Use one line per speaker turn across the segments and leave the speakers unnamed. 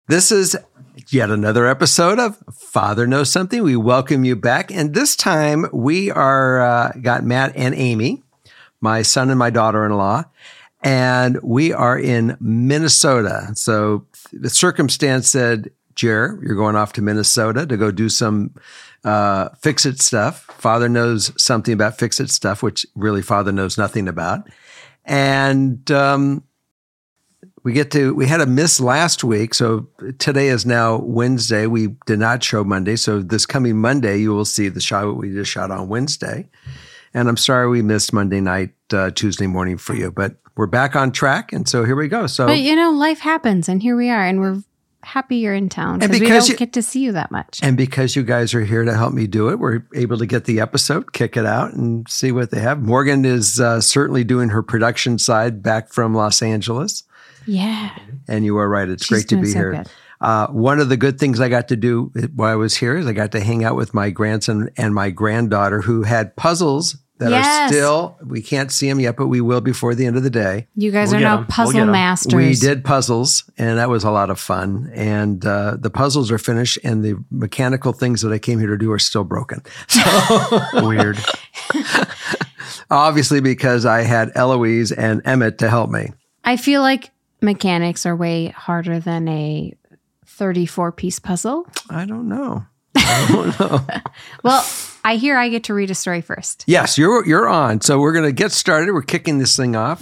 This is yet another episode of Father Knows Something. We welcome you back. And this time we are got Matt and Amy, my son and my daughter-in-law, and we are in Minnesota. So the circumstance said, Jer, you're going off to Minnesota to go do some Fix-It stuff. Father knows something about Fix-It stuff, which really Father knows nothing about. And we had a miss last week. So today is now Wednesday. We did not show Monday. So this coming Monday, you will see the shot we just shot on Wednesday. And I'm sorry we missed Monday night, Tuesday morning for you, but we're back on track. And so here we go. So,
but life happens, and here we are, and we're happy you're in town because we don't get to see you that much.
And because you guys are here to help me do it, we're able to get the episode, kick it out, and see what they have. Morgan is certainly doing her production side back from Los Angeles.
Yeah.
And you are right. It's great to be here. One of the good things I got to do while I was here is I got to hang out with my grandson and my granddaughter who had puzzles that are still, we can't see them yet, but we will before the end of the day.
You guys are now puzzle masters.
We did puzzles, and that was a lot of fun. And the puzzles are finished, and the mechanical things that I came here to do are still broken. So
weird.
Obviously, because I had Eloise and Emmett to help me.
I feel like mechanics are way harder than a 34-piece puzzle.
I don't know.
Well, I hear I get to read a story first.
Yes, you're on. So we're going to get started. We're kicking this thing off.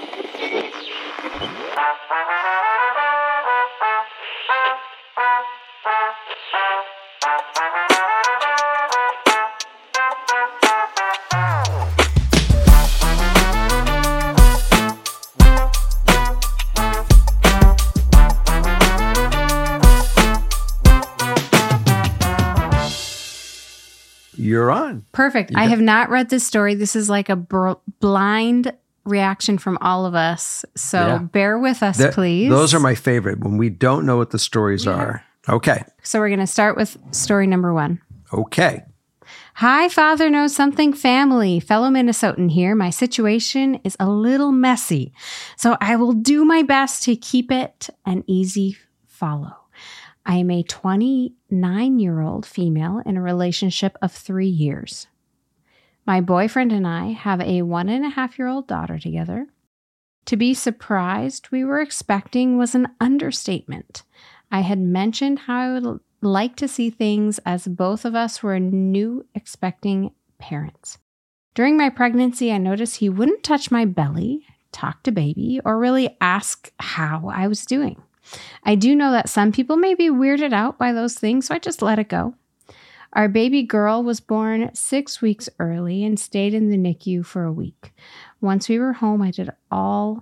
You're on.
Perfect. I have not read this story. This is like a blind reaction from all of us. So bear with us, please.
Those are my favorite when we don't know what the stories are. Okay.
So we're going to start with story number 1.
Okay.
Hi, Father Knows Something family. Fellow Minnesotan here. My situation is a little messy, so I will do my best to keep it an easy follow. I am a 29-year-old female in a relationship of 3 years. My boyfriend and I have a 1.5-year-old daughter together. To be surprised we were expecting was an understatement. I had mentioned how I would like to see things as both of us were new expecting parents. During my pregnancy, I noticed he wouldn't touch my belly, talk to baby, or really ask how I was doing. I do know that some people may be weirded out by those things, so I just let it go. Our baby girl was born 6 weeks early and stayed in the NICU for a week. Once we were home, I did all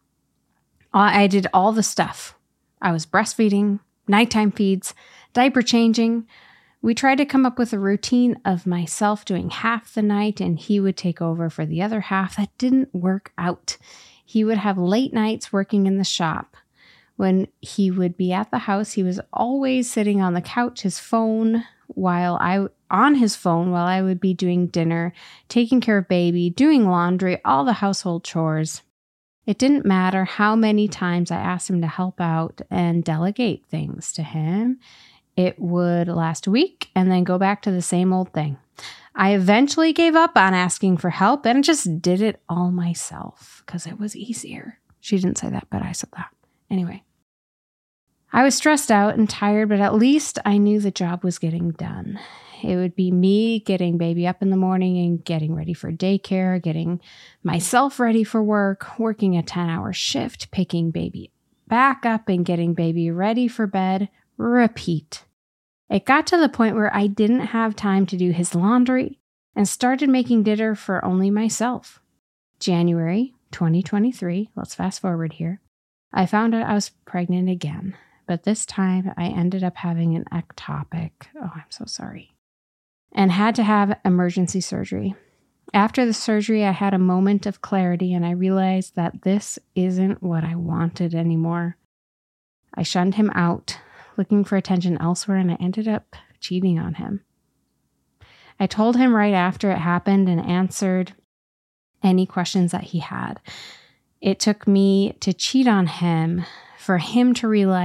the stuff. I was breastfeeding, nighttime feeds, diaper changing. We tried to come up with a routine of myself doing half the night and he would take over for the other half. That didn't work out. He would have late nights working in the shop. When he would be at the house, he was always sitting on the couch, his phone while I would be doing dinner, taking care of baby, doing laundry, all the household chores. It didn't matter how many times I asked him to help out and delegate things to him. It would last a week and then go back to the same old thing. I eventually gave up on asking for help and just did it all myself because it was easier. She didn't say that, but I said that. Anyway, I was stressed out and tired, but at least I knew the job was getting done. It would be me getting baby up in the morning and getting ready for daycare, getting myself ready for work, working a 10-hour shift, picking baby back up and getting baby ready for bed, repeat. It got to the point where I didn't have time to do his laundry and started making dinner for only myself. January 2023, let's fast forward here. I found out I was pregnant again, but this time I ended up having an ectopic. Oh, I'm so sorry. And had to have emergency surgery. After the surgery, I had a moment of clarity and I realized that this isn't what I wanted anymore. I shunned him out, looking for attention elsewhere, and I ended up cheating on him. I told him right after it happened and answered any questions that he had. It took me to cheat on him for him to realize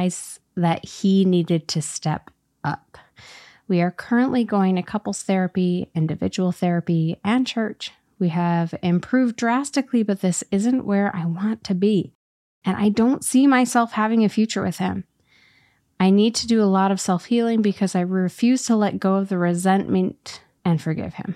that he needed to step up. We are currently going to couples therapy, individual therapy, and church. We have improved drastically, but this isn't where I want to be. And I don't see myself having a future with him. I need to do a lot of self-healing because I refuse to let go of the resentment and forgive him.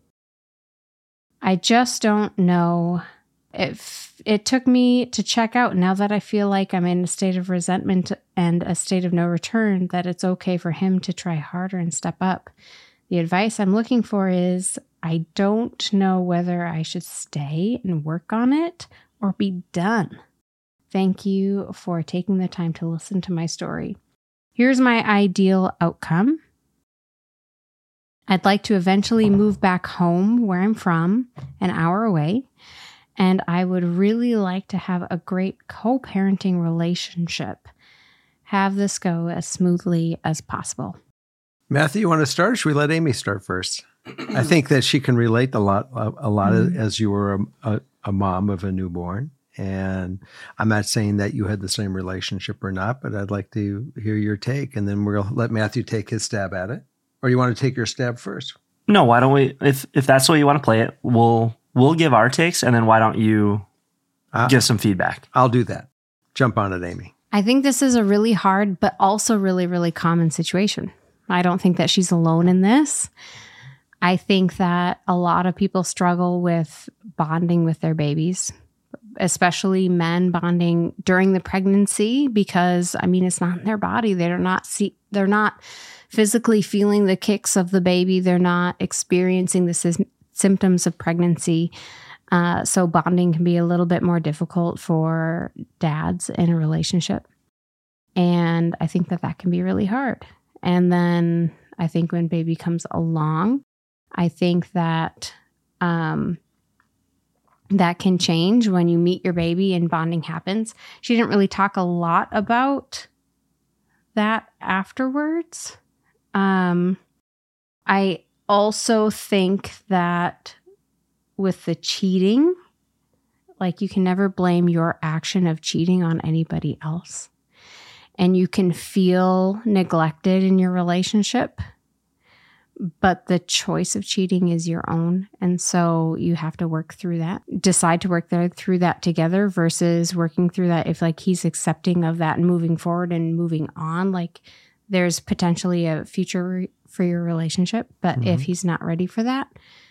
I just don't know if it took me to check out now that I feel like I'm in a state of resentment and a state of no return, that it's okay for him to try harder and step up. The advice I'm looking for is I don't know whether I should stay and work on it or be done. Thank you for taking the time to listen to my story. Here's my ideal outcome. I'd like to eventually move back home where I'm from, an hour away, and I would really like to have a great co-parenting relationship. Have this go as smoothly as possible.
Matthew, you want to start, or should we let Amy start first? I think that she can relate a lot as you were a mom of a newborn. And I'm not saying that you had the same relationship or not, but I'd like to hear your take, and then we'll let Matthew take his stab at it. Or you want to take your stab first?
No, why don't we, if that's the way you want to play it, we'll give our takes, and then why don't you give some feedback?
I'll do that. Jump on it, Amy.
I think this is a really hard, but also really, really common situation. I don't think that she's alone in this. I think that a lot of people struggle with bonding with their babies, especially men bonding during the pregnancy, because it's not in their body. They're not physically feeling the kicks of the baby. They're not experiencing the symptoms of pregnancy. So bonding can be a little bit more difficult for dads in a relationship. And I think that can be really hard. And then I think when baby comes along, I think that that can change when you meet your baby and bonding happens. She didn't really talk a lot about that afterwards. I also think that with the cheating, like you can never blame your action of cheating on anybody else. And you can feel neglected in your relationship, but the choice of cheating is your own. And so you have to work through that, decide to work through that together versus working through that if like he's accepting of that and moving forward and moving on, like there's potentially a future for your relationship. But if he's not ready for that,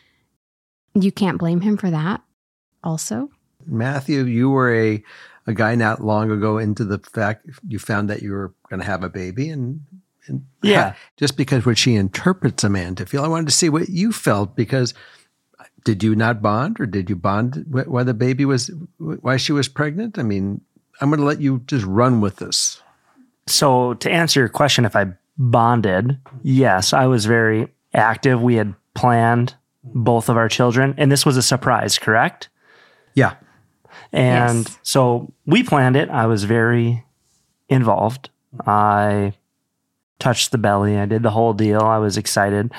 you can't blame him for that also.
Matthew, you were a guy not long ago into the fact you found that you were going to have a baby and
yeah,
just because what she interprets a man to feel. I wanted to see what you felt, because did you not bond, or did you bond why the baby why she was pregnant? I'm going to let you just run with this.
So to answer your question, if I bonded, yes, I was very active. We had planned both of our children, and this was a surprise, correct?
Yeah.
And so we planned it. I was very involved. I touched the belly. I did the whole deal. I was excited.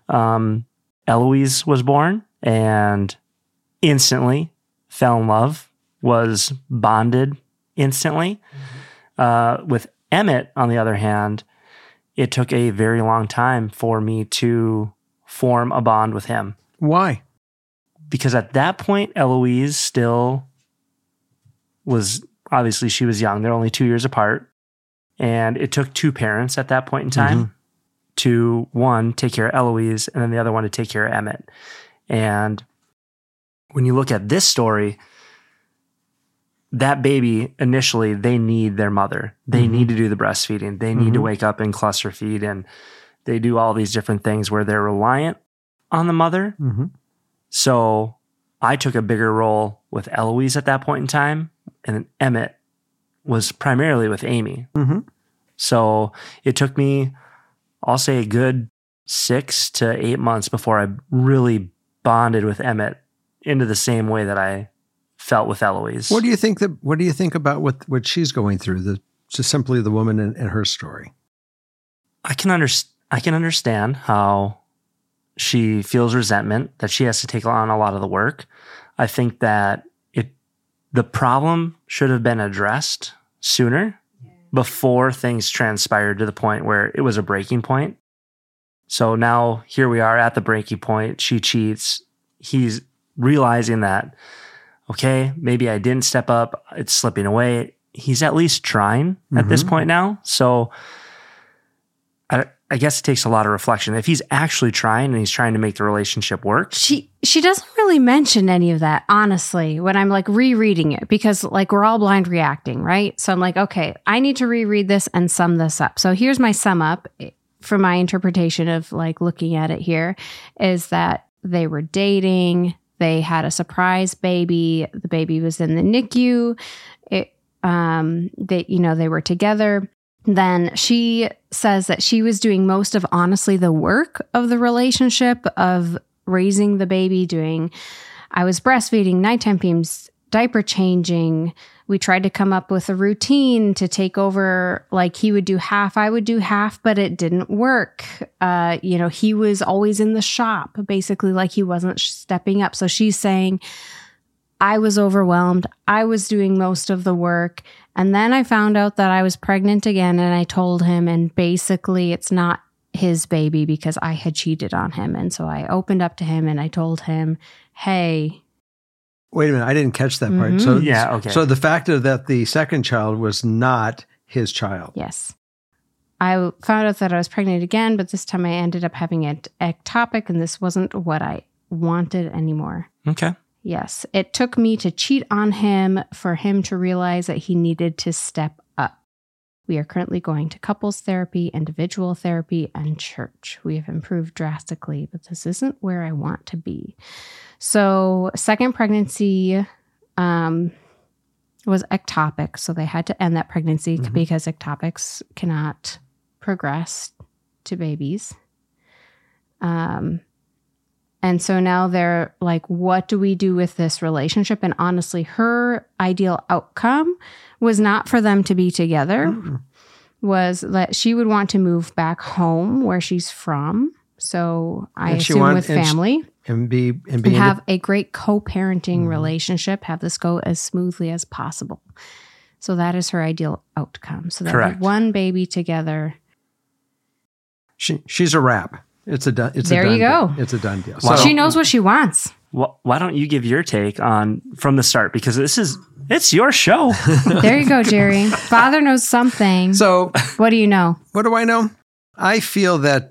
Eloise was born and instantly fell in love, was bonded instantly. With Emmett, on the other hand, it took a very long time for me to form a bond with him.
Why?
Because at that point, Eloise still was, obviously she was young. They're only 2 years apart. And it took two parents at that point in time to, one, take care of Eloise, and then the other one to take care of Emmett. And when you look at this story, that baby, initially, they need their mother. They need to do the breastfeeding. They need to wake up and cluster feed, and they do all these different things where they're reliant on the mother. So I took a bigger role with Eloise at that point in time, and then Emmett was primarily with Amy. So it took me, I'll say, a good 6 to 8 months before I really bonded with Emmett into the same way that I felt with Eloise.
What do you think about what she's going through? Just simply the woman and her story.
I can understand how she feels resentment, that she has to take on a lot of the work. I think that the problem should have been addressed sooner. before things transpired to the point where it was a breaking point. So now here we are at the breaking point. She cheats. He's realizing that, okay, maybe I didn't step up. It's slipping away. He's at least trying at this point now. So I guess it takes a lot of reflection. If he's actually trying and he's trying to make the relationship work.
She doesn't really mention any of that, honestly, when I'm like rereading it, because like we're all blind reacting, right? So I'm like, okay, I need to reread this and sum this up. So here's my sum up for my interpretation of like looking at it here is that they were dating. They had a surprise baby. The baby was in the NICU. They were together. Then she says that she was doing most of, honestly, the work of the relationship of raising the baby, I was breastfeeding, nighttime feeds, diaper changing. We tried to come up with a routine to take over, like he would do half, I would do half, but it didn't work. He was always in the shop, basically like he wasn't stepping up. So she's saying, I was overwhelmed. I was doing most of the work. And then I found out that I was pregnant again, and I told him, and basically it's not his baby because I had cheated on him. And so I opened up to him and I told him, hey.
Wait a minute, I didn't catch that part. So
yeah, okay.
So the fact that the second child was not his child.
Yes. I found out that I was pregnant again, but this time I ended up having an ectopic, and this wasn't what I wanted anymore.
Okay.
Yes. It took me to cheat on him for him to realize that he needed to step up. We are currently going to couples therapy, individual therapy, and church. We have improved drastically, but this isn't where I want to be. So second pregnancy was ectopic. So they had to end that pregnancy because ectopics cannot progress to babies. And so now they're like, what do we do with this relationship? And honestly, her ideal outcome was not for them to be together, was that she would want to move back home where she's from. So I assume with family.
And
have a great co-parenting relationship, have this go as smoothly as possible. So that is her ideal outcome. So that one baby together.
She's a wrap. It's a done.
There you go.
It's a done deal.
So she knows what she wants.
Well, why don't you give your take on from the start? Because it's your show.
There you go, Jerry. Father knows something.
So
what do you know?
What do I know? I feel that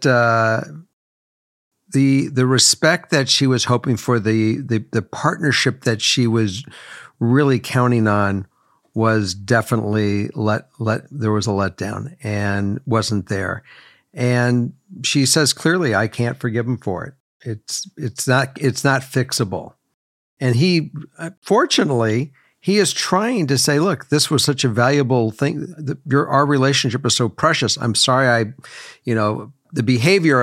the respect that she was hoping for, the partnership that she was really counting on was definitely there was a letdown and wasn't there. And she says clearly, I can't forgive him for it. It's not fixable. And he, fortunately, he is trying to say, look, this was such a valuable thing. Our relationship is so precious. I'm sorry. The behavior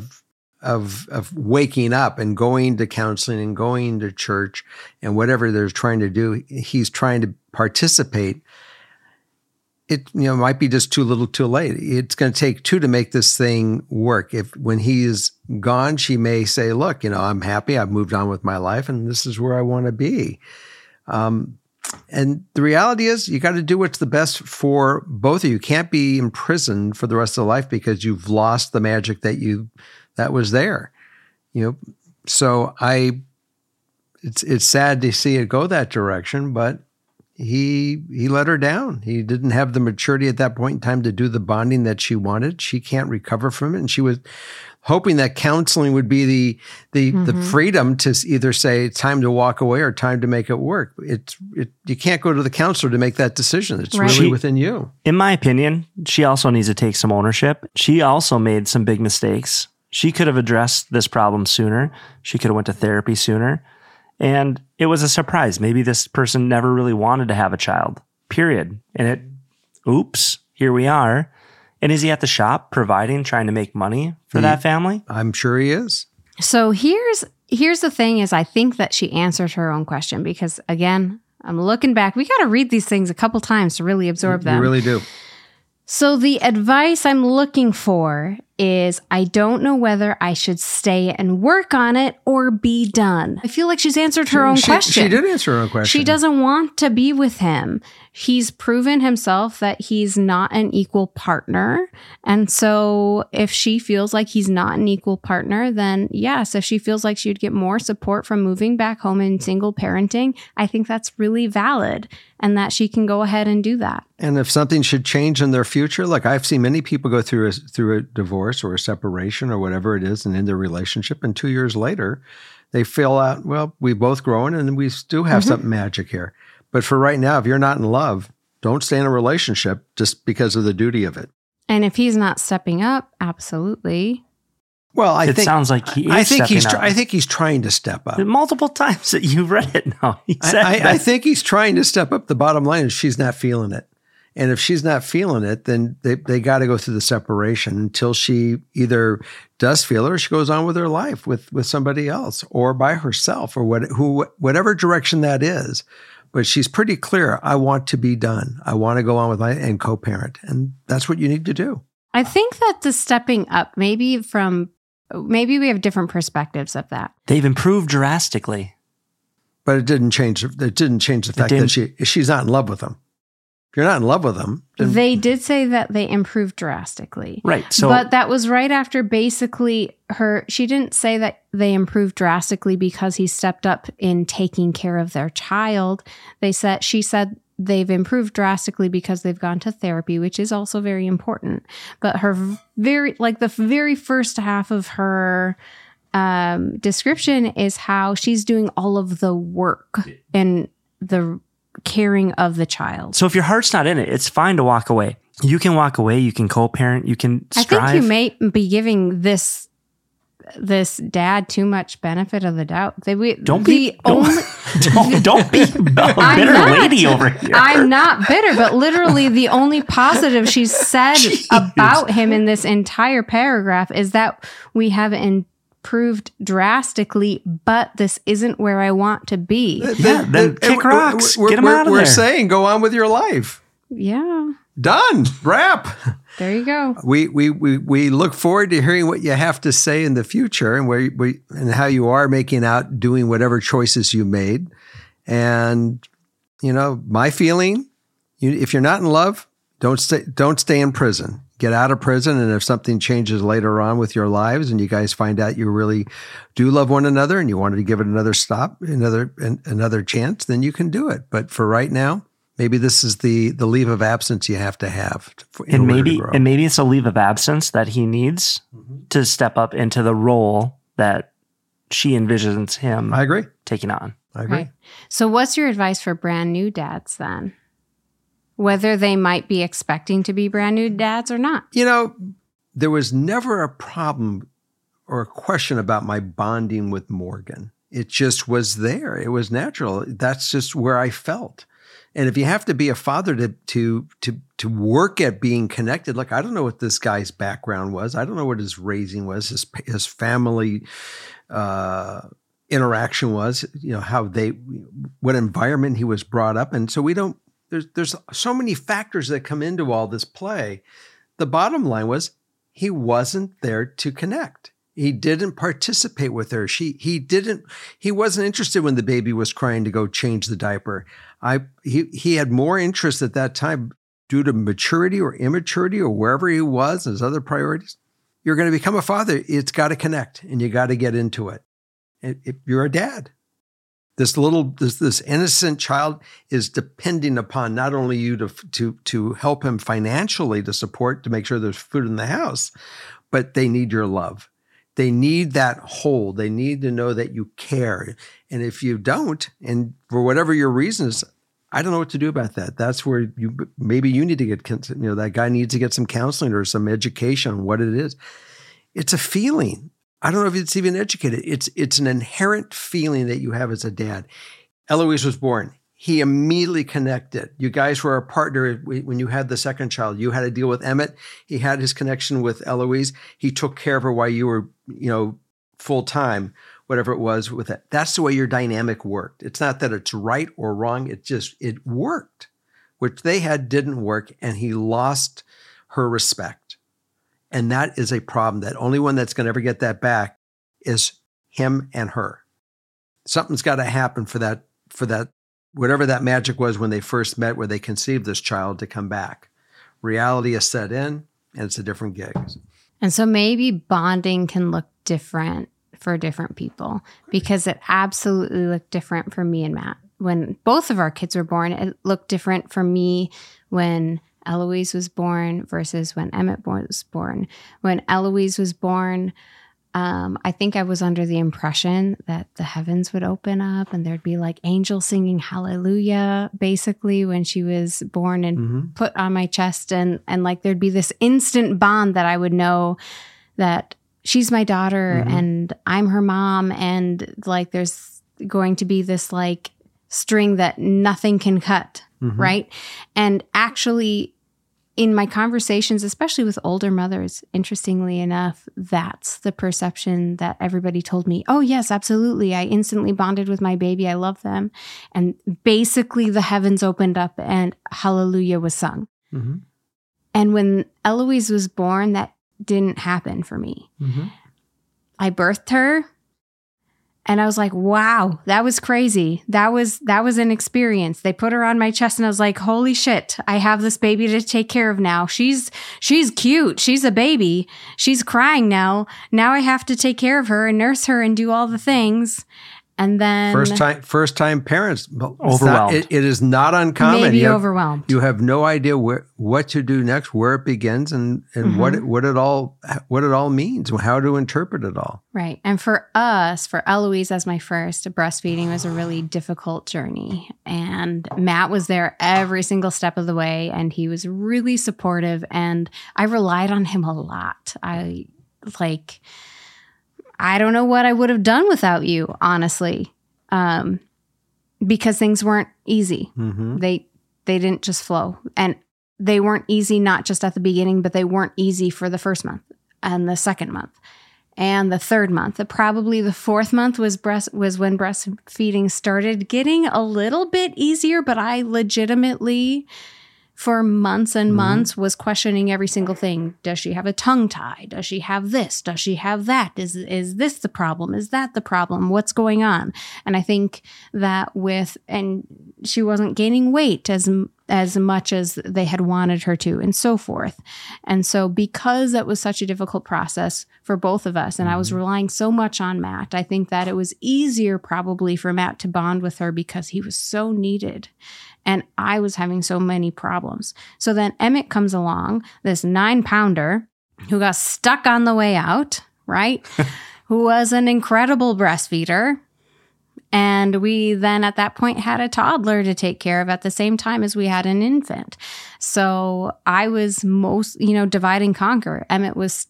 of waking up and going to counseling and going to church and whatever they're trying to do, he's trying to participate. It might be just too little, too late. It's going to take two to make this thing work. When he is gone, she may say, "Look, I'm happy. I've moved on with my life, and this is where I want to be." And the reality is, you got to do what's the best for both of you. You can't be imprisoned for the rest of the life because you've lost the magic that was there. So it's sad to see it go that direction, but. He let her down. He didn't have the maturity at that point in time to do the bonding that she wanted. She can't recover from it. And she was hoping that counseling would be the freedom to either say it's time to walk away or time to make it work. You can't go to the counselor to make that decision. It's really within you.
In my opinion, she also needs to take some ownership. She also made some big mistakes. She could have addressed this problem sooner. She could have went to therapy sooner. And it was a surprise. Maybe this person never really wanted to have a child, period. And here we are. And is he at the shop providing, trying to make money for that family?
I'm sure he is.
So here's the thing is I think that she answered her own question because, again, I'm looking back. We got to read these things a couple times to really absorb them.
You really do.
So the advice I'm looking for is I don't know whether I should stay and work on it or be done. I feel like she's answered her own question.
She did answer her own question.
She doesn't want to be with him. he's proven himself that he's not an equal partner. And so if she feels like he's not an equal partner, then yes, if she feels like she would get more support from moving back home and single parenting, I think that's really valid and that she can go ahead and do that.
And if something should change in their future, like I've seen many people go through a divorce or a separation or whatever it is and in their relationship, and 2 years later, they feel out, well, we both grown and we do have something magic here. But for right now, if you're not in love, don't stay in a relationship just because of the duty of it.
And if he's not stepping up, absolutely.
Well,
It sounds like he is
I think
stepping up.
he's trying to step up.
Multiple times that you read it now. He said
I think he's trying to step up. The bottom line is she's not feeling it. And if she's not feeling it, then they got to go through the separation until she either does feel it or she goes on with her life with somebody else or by herself or whatever direction that is. But she's pretty clear. I want to be done. I want to go on with and co-parent. And that's what you need to do.
I think that the stepping up, maybe we have different perspectives of that.
They've improved drastically.
But it didn't change the fact that she's not in love with him. If you're not in love with them, then
They did say that they improved drastically.
Right. So,
but that was right after basically she didn't say that they improved drastically because he stepped up in taking care of their child. She said they've improved drastically because they've gone to therapy, which is also very important. But the very first half of her description is how she's doing all of the work and the caring of the child.
so if your heart's not in it, it's fine to walk away. You can walk away. You can co-parent. You can strive.
I think you may be giving this dad too much benefit of the doubt.
Don't be a bitter lady over here.
I'm not bitter, but literally the only positive she's said about him in this entire paragraph is that we have improved drastically, but this isn't where I want to be.
Then kick rocks. Get him out of there.
We're saying go on with your life.
Yeah.
Done. Wrap.
There you go.
We look forward to hearing what you have to say in the future and and how you are making out doing whatever choices you made. And my feeling, if you're not in love, don't stay in prison. Get out of prison, and if something changes later on with your lives, and you guys find out you really do love one another, and you wanted to give it another another chance, then you can do it. But for right now, maybe this is the leave of absence you have to have.
Maybe it's a leave of absence that he needs to step up into the role that she envisions him.
I agree.
Taking on.
I agree.
Right. So what's your advice for brand new dads then? Whether they might be expecting to be brand new dads or not.
There was never a problem or a question about my bonding with Morgan. It just was there. It was natural. That's just where I felt. And if you have to be a father to work at being connected, like I don't know what this guy's background was. I don't know what his raising was, his family interaction was, what environment he was brought up in. So there's so many factors that come into all this play. The bottom line was he wasn't there to connect. He didn't participate with her. He wasn't interested when the baby was crying to go change the diaper. He had more interest at that time due to maturity or immaturity or wherever he was, his other priorities. You're going to become a father. It's got to connect and you got to get into it. You're a dad. This innocent child is depending upon not only you to help him financially to make sure there's food in the house, but they need your love. They need that hold. They need to know that you care. And if you don't, and for whatever your reason is, I don't know what to do about that. That's where maybe you need to get, that guy needs to get some counseling or some education on what it is. It's a feeling. I don't know if it's even educated. It's an inherent feeling that you have as a dad. Eloise was born. He immediately connected. You guys were a partner when you had the second child. You had to deal with Emmett. He had his connection with Eloise. He took care of her while you were, full time, whatever it was with it. That's the way your dynamic worked. It's not that it's right or wrong. It worked. Which they had didn't work, and he lost her respect. And that is a problem. That only one that's going to ever get that back is him and her. Something's got to happen for that whatever that magic was when they first met, where they conceived this child, to come back. Reality is set in, and it's a different gig.
And so maybe bonding can look different for different people, because it absolutely looked different for me and Matt. When both of our kids were born, it looked different for me when Eloise was born versus when Emmett was born. When Eloise was born, I think I was under the impression that the heavens would open up and there'd be like angels singing hallelujah, basically, when she was born and put on my chest. And like there'd be this instant bond that I would know that she's my daughter and I'm her mom. And like there's going to be this like string that nothing can cut, right? And actually, in my conversations, especially with older mothers, interestingly enough, that's the perception that everybody told me. Oh, yes, absolutely. I instantly bonded with my baby. I love them. And basically the heavens opened up and hallelujah was sung. And when Eloise was born, that didn't happen for me. I birthed her. And I was like, wow, that was crazy. That was an experience. They put her on my chest and I was like, holy shit, I have this baby to take care of now. She's cute. She's a baby. She's crying now. Now I have to take care of her and nurse her and do all the things. And then
first time parents,
overwhelmed.
It is not uncommon.
Maybe overwhelmed.
You have no idea what to do next, where it begins, and what it all means, how to interpret it all.
Right. And for us, for Eloise as my first, breastfeeding was a really difficult journey. And Matt was there every single step of the way, and he was really supportive. And I relied on him a lot. I don't know what I would have done without you, honestly, because things weren't easy. They didn't just flow. And they weren't easy, not just at the beginning, but they weren't easy for the first month and the second month and the third month. Probably the fourth month was when breastfeeding started getting a little bit easier, but I legitimately, for months and months, was questioning every single thing. Does she have a tongue tie? Does she have this? Does she have that? Is this the problem? Is that the problem? What's going on? And I think that and she wasn't gaining weight as much as they had wanted her to, and so forth. And so because that was such a difficult process for both of us, and I was relying so much on Matt, I think that it was easier probably for Matt to bond with her because he was so needed. And I was having so many problems. So then Emmett comes along, this 9-pounder who got stuck on the way out, right? Who was an incredible breastfeeder. And we then at that point had a toddler to take care of at the same time as we had an infant. So I was divide and conquer. Emmett was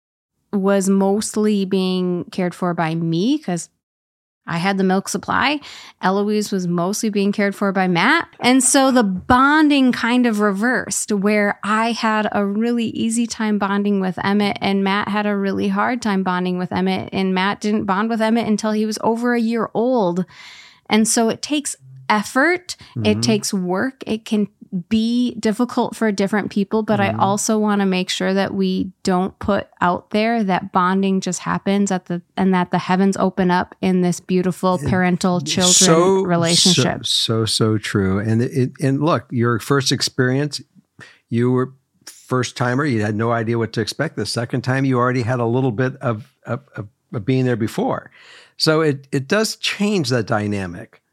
mostly being cared for by me because I had the milk supply. Eloise was mostly being cared for by Matt. And so the bonding kind of reversed, where I had a really easy time bonding with Emmett and Matt had a really hard time bonding with Emmett. And Matt didn't bond with Emmett until he was over a year old. And so it takes effort. It takes work. It can be difficult for different people, but I also want to make sure that we don't put out there that bonding just happens and that the heavens open up in this beautiful parental children relationship.
So true. And look, your first experience, you were first timer. You had no idea what to expect. The second time, you already had a little bit of being there before. So it does change that dynamic.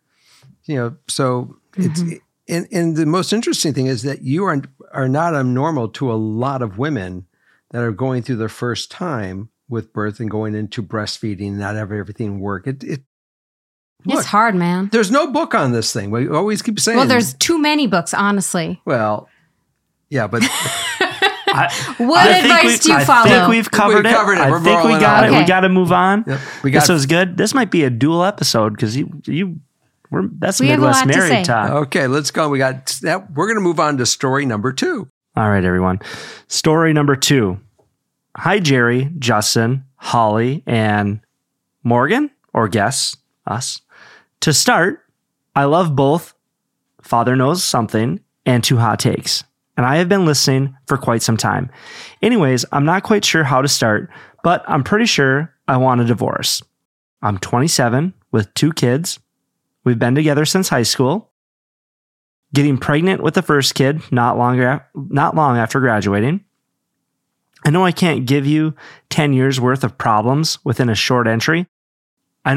So it's. And the most interesting thing is that you are not abnormal to a lot of women that are going through their first time with birth and going into breastfeeding, not having everything work. It's
hard, man.
There's no book on this thing. We always keep saying.
Well, there's too many books, honestly.
Well, yeah, but
what advice do you follow?
I think we've covered it. I think we got it.
Okay.
We got to move on.
Yep.
This was good. This might be a dual episode because that's
we
Midwest married talk.
Okay, let's go. We're going to move on to story number 2.
All right, everyone. Story number 2. Hi, Jerry, Justin, Holly, and Morgan, or guess, us. To start, I love both Father Knows Something and Two Hot Takes, and I have been listening for quite some time. Anyways, I'm not quite sure how to start, but I'm pretty sure I want a divorce. I'm 27 with 2 kids. We've been together since high school. getting pregnant with the first kid not long after graduating. I know I can't give you 10 years worth of problems within a short entry. But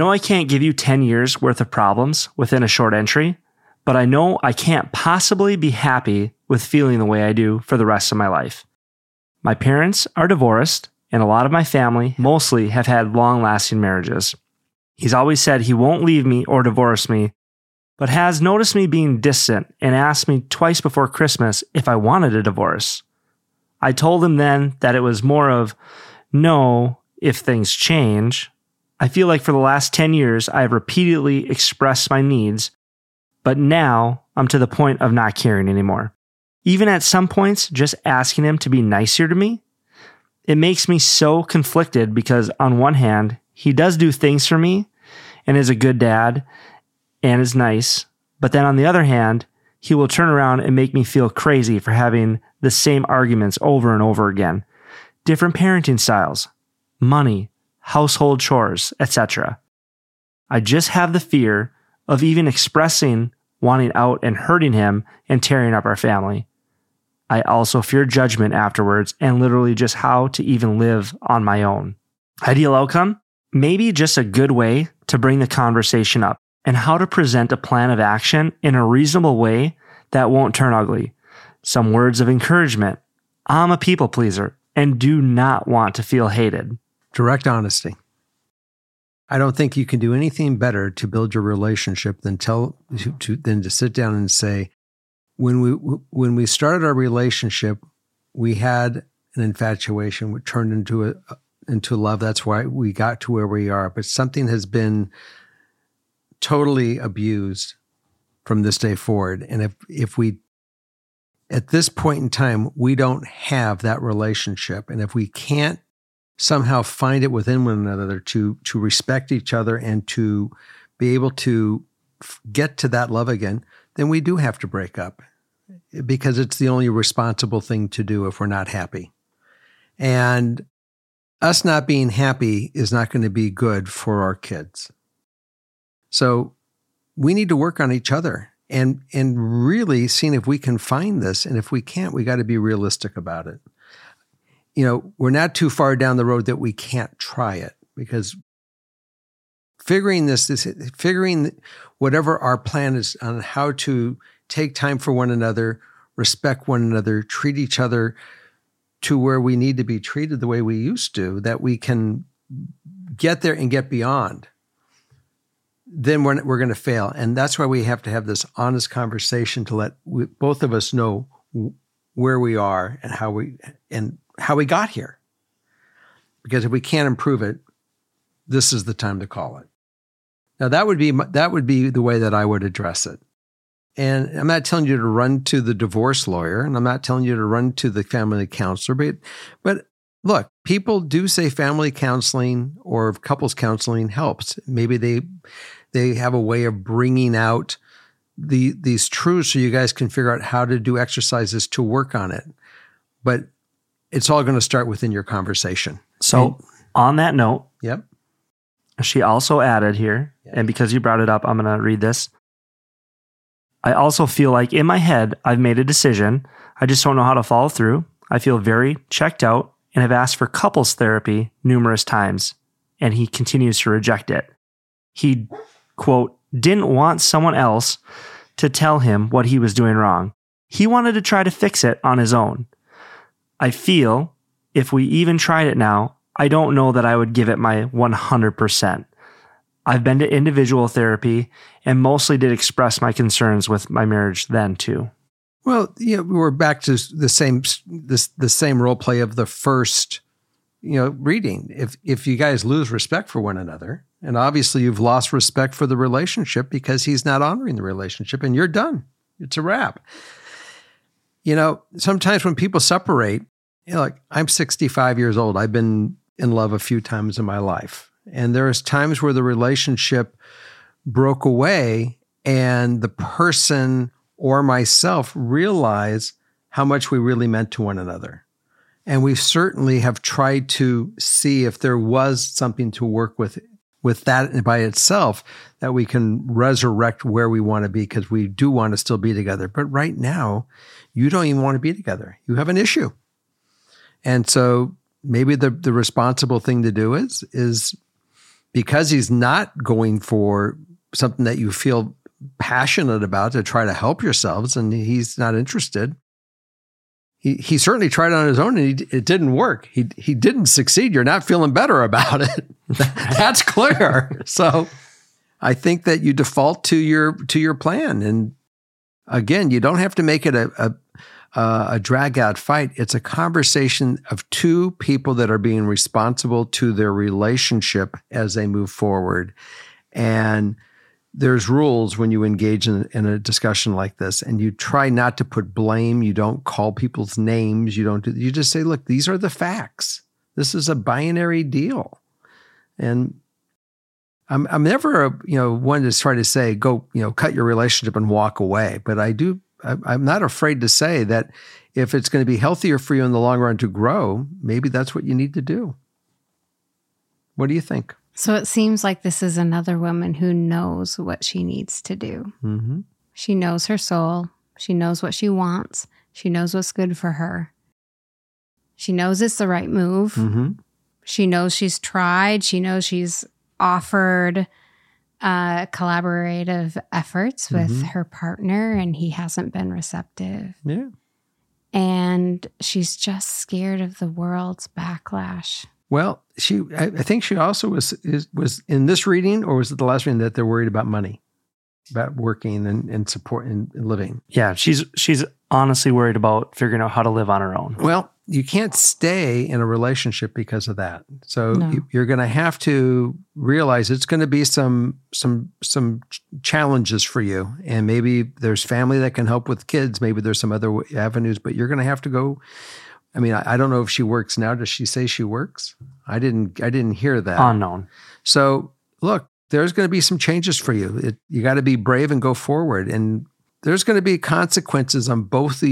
I know I can't possibly be happy with feeling the way I do for the rest of my life. My parents are divorced, and a lot of my family mostly have had long-lasting marriages. He's always said he won't leave me or divorce me, but has noticed me being distant and asked me twice before Christmas if I wanted a divorce. I told him then that it was more of, no, if things change. I feel like for the last 10 years, I have repeatedly expressed my needs, but now I'm to the point of not caring anymore. Even at some points, just asking him to be nicer to me. It makes me so conflicted because on one hand, he does do things for me and is a good dad and is nice, but then on the other hand, he will turn around and make me feel crazy for having the same arguments over and over again. Different parenting styles, money, household chores, etc. I just have the fear of even expressing wanting out and hurting him and tearing up our family. I also fear judgment afterwards and literally just how to even live on my own. Ideal outcome? Maybe just a good way to bring the conversation up and how to present a plan of action in a reasonable way that won't turn ugly. Some words of encouragement. I'm a people pleaser and do not want to feel hated.
Direct honesty. I don't think you can do anything better to build your relationship than to sit down and say, when we started our relationship, we had an infatuation which turned into love. That's why we got to where we are. But something has been totally abused from this day forward. And if we, at this point in time, we don't have that relationship, and if we can't somehow find it within one another to respect each other and to be able to get to that love again, then we do have to break up, because it's the only responsible thing to do if we're not happy. And us not being happy is not going to be good for our kids. So we need to work on each other and really seeing if we can find this. And if we can't, we got to be realistic about it. You know, we're not too far down the road that we can't try it, because figuring whatever our plan is on how to take time for one another, respect one another, treat each other to where we need to be treated the way we used to, that we can get there and get beyond, then we're going to fail. And that's why we have to have this honest conversation to let both of us know where we are and how we got here. Because if we can't improve it, this is the time to call it. Now that would be the way that I would address it. And I'm not telling you to run to the divorce lawyer, and I'm not telling you to run to the family counselor, but look, people do say family counseling or couples counseling helps. Maybe they have a way of bringing out these truths so you guys can figure out how to do exercises to work on it. But it's all going to start within your conversation.
So on that note,
yep.
She also added here, and because you brought it up, I'm going to read this. I also feel like in my head, I've made a decision. I just don't know how to follow through. I feel very checked out and have asked for couples therapy numerous times, and he continues to reject it. He, quote, didn't want someone else to tell him what he was doing wrong. He wanted to try to fix it on his own. I feel if we even tried it now, I don't know that I would give it my 100%. I've been to individual therapy and mostly did express my concerns with my marriage then too.
Well, we're back to the same role play of the first, reading. If you guys lose respect for one another, and obviously you've lost respect for the relationship because he's not honoring the relationship, and you're done. It's a wrap. Sometimes when people separate, like I'm 65 years old. I've been in love a few times in my life. And there's times where the relationship broke away and the person or myself realized how much we really meant to one another. And we certainly have tried to see if there was something to work with with that by itself that we can resurrect where we want to be, because we do want to still be together. But right now, you don't even want to be together. You have an issue. And so maybe the responsible thing to do is because he's not going for something that you feel passionate about to try to help yourselves, and he's not interested. He certainly tried on his own, and it didn't work. He didn't succeed. You're not feeling better about it. That's clear. So I think that you default to your plan. And again, you don't have to make it a drag out fight. It's a conversation of two people that are being responsible to their relationship as they move forward. And there's rules when you engage in a discussion like this, and you try not to put blame. You don't call people's names. You just say, look, these are the facts. This is a binary deal. And I'm never one to try to say, go, cut your relationship and walk away. But I'm not afraid to say that if it's going to be healthier for you in the long run to grow, maybe that's what you need to do. What do you think?
So it seems like this is another woman who knows what she needs to do. Mm-hmm. She knows her soul. She knows what she wants. She knows what's good for her. She knows it's the right move. Mm-hmm. She knows she's tried. She knows she's offered collaborative efforts with her partner, and he hasn't been receptive.
Yeah.
And she's just scared of the world's backlash.
Well, I think she also was in this reading, or was it the last reading, that they're worried about money, about working and support and living.
Yeah, she's honestly worried about figuring out how to live on her own.
Well, you can't stay in a relationship because of that. So you're going to have to realize it's going to be some challenges for you. And maybe there's family that can help with kids. Maybe there's some other avenues, but you're going to have to go. I mean, I don't know if she works now. Does she say she works? I didn't hear that.
Unknown.
So look, there's going to be some changes for you. You got to be brave and go forward. And there's going to be consequences on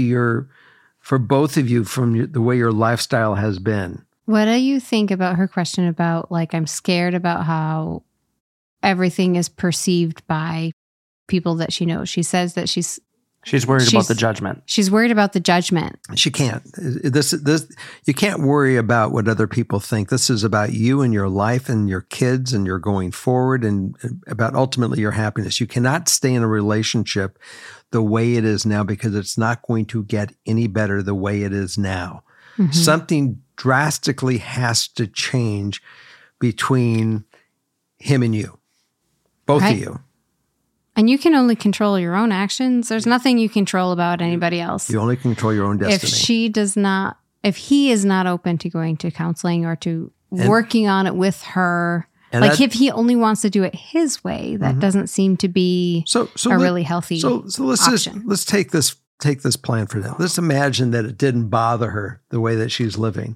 for both of you from the way your lifestyle has been.
What do you think about her question about, like, I'm scared about how everything is perceived by people that she knows? She says that she's worried about the judgment. She's worried about the judgment.
She can't. This you can't worry about what other people think. This is about you and your life and your kids and your going forward, and about ultimately your happiness. You cannot stay in a relationship the way it is now, because it's not going to get any better the way it is now. Mm-hmm. Something drastically has to change between him and you, both of you.
And you can only control your own actions. There's nothing you control about anybody else.
You only control your own destiny.
If he is not open to going to counseling or to working on it with her, if he only wants to do it his way, that doesn't seem to be really healthy option.
Let's take this plan for them. Let's imagine that it didn't bother her the way that she's living.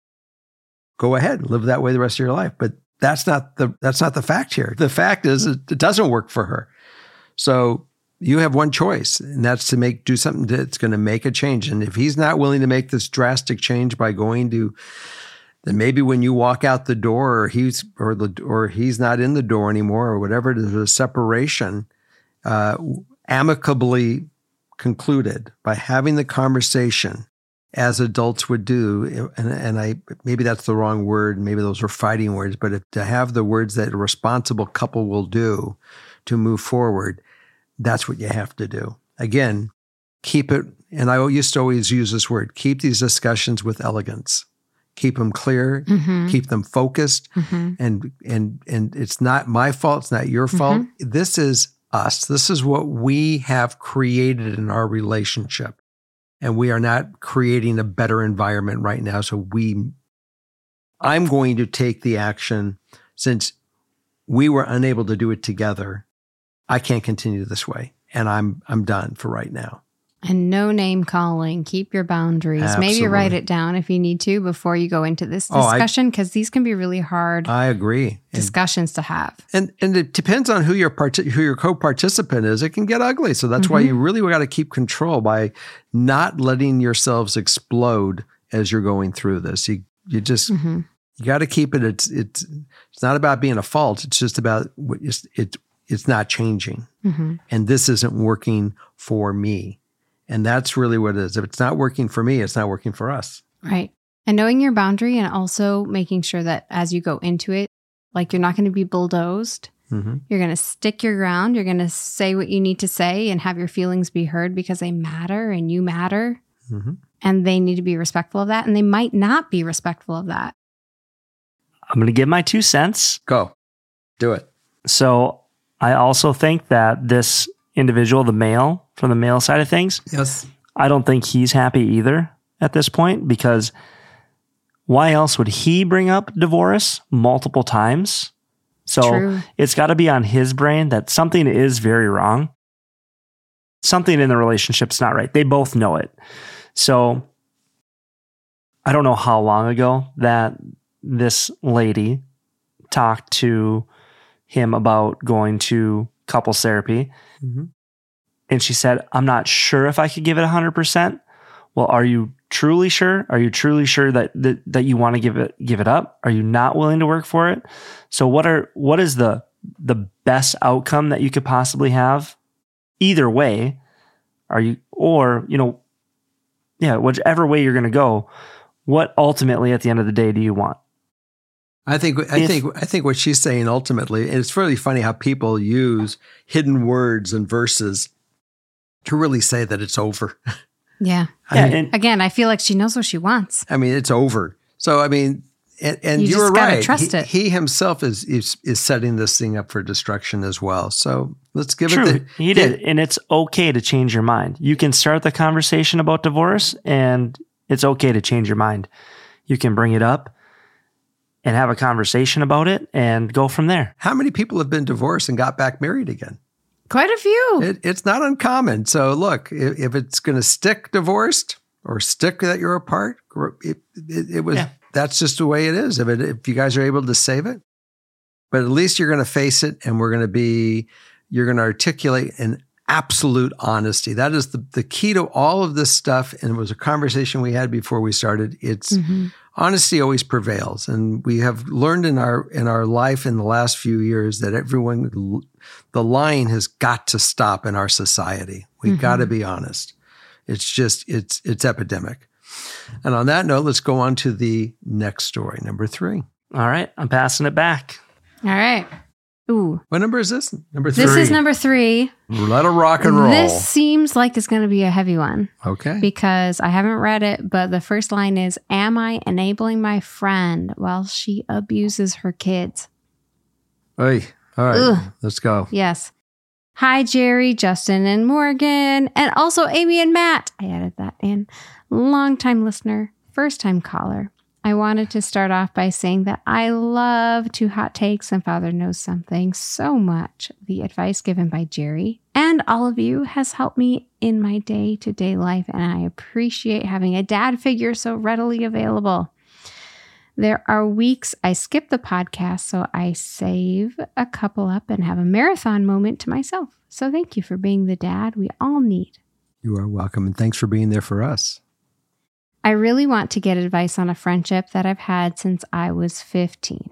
Go ahead, live that way the rest of your life. But that's not the fact here. The fact is it doesn't work for her. So you have one choice, and that's to do something that's going to make a change. And if he's not willing to make this drastic change by going to, then maybe when you walk out the door, or he's not in the door anymore, or whatever, there's a separation, amicably concluded by having the conversation as adults would do. And maybe that's the wrong word. Maybe those are fighting words, but to have the words that a responsible couple will do to move forward, that's what you have to do. Again, keep it, and I used to always use this word, keep these discussions with elegance. Keep them clear, keep them focused, and it's not my fault, it's not your fault. This is us. This is what we have created in our relationship. And we are not creating a better environment right now. So I'm going to take the action. Since we were unable to do it together, I can't continue this way, and I'm done for right now.
And no name calling. Keep your boundaries.
Absolutely.
Maybe write it down if you need to before you go into this discussion, because these can be really hard.
I agree.
Discussions to have.
And it depends on who your co-participant is. It can get ugly. So that's why you really got to keep control by not letting yourselves explode as you're going through this. You just You got to keep it. It's not about being a fault. It's just about it's not changing. And this isn't working for me. And that's really what it is. If it's not working for me, it's not working for us.
Right. And knowing your boundary and also making sure that as you go into it, like you're not going to be bulldozed. You're going to stick your ground. You're going to say what you need to say and have your feelings be heard because they matter and you matter. And they need to be respectful of that. And they might not be respectful of that.
I'm going to give my 2 cents.
Go. Do it.
So I also think that this individual, the male, from the male side of things,
Yes.
I don't think he's happy either at this point, because why else would he bring up divorce multiple times? So
True.
It's got to be on his brain that something is very wrong. Something in the relationship's not right. They both know it. So I don't know how long ago that this lady talked to him about going to couples therapy. And she said, I'm not sure if I could give it 100%. Well, are you truly sure? Are you truly sure that you want to give it up? Are you not willing to work for it? So what is the best outcome that you could possibly have? Either way, whichever way you're going to go, what ultimately at the end of the day do you want?
I think what she's saying ultimately, and it's really funny how people use hidden words and verses to really say that it's over.
Yeah. Again, I feel like she knows what she wants.
I mean, it's over. So, I mean, and
You
you were
just gotta
right.
trust it.
He himself is setting this thing up for destruction as well. So let's give
True,
it
he did. And it's okay to change your mind. You can start the conversation about divorce, and it's okay to change your mind. You can bring it up and have a conversation about it and go from there.
How many people have been divorced and got back married again?
Quite a few.
It's not uncommon. So look, if it's going to stick divorced or stick that you're apart, that's just the way it is. If you guys are able to save it, but at least you're going to face it, and you're going to articulate an absolute honesty. That is the key to all of this stuff. And it was a conversation we had before we started. It's honesty always prevails. And we have learned in our life in the last few years that the lying has got to stop in our society. We've got to be honest. It's just, it's epidemic. And on that note, let's go on to the next story, number 3.
All right. I'm passing it back.
All right. Ooh.
What number is this? Number 3.
This is number 3.
Let it rock and roll.
This seems like it's going to be a heavy one.
Okay.
Because I haven't read it, but the first line is, am I enabling my friend while she abuses her kids?
Hey, all right.
Ugh.
Let's go.
Yes. Hi, Jerry, Justin, and Morgan, and also Amy and Matt. I added that in. Long-time listener, first-time caller. I wanted to start off by saying that I love 2 Hot Takes and Father Knows Something so much. The advice given by Jerry and all of you has helped me in my day-to-day life, and I appreciate having a dad figure so readily available. There are weeks I skip the podcast, so I save a couple up and have a marathon moment to myself. So thank you for being the dad we all need.
You are welcome, and thanks for being there for us.
I really want to get advice on a friendship that I've had since I was 15.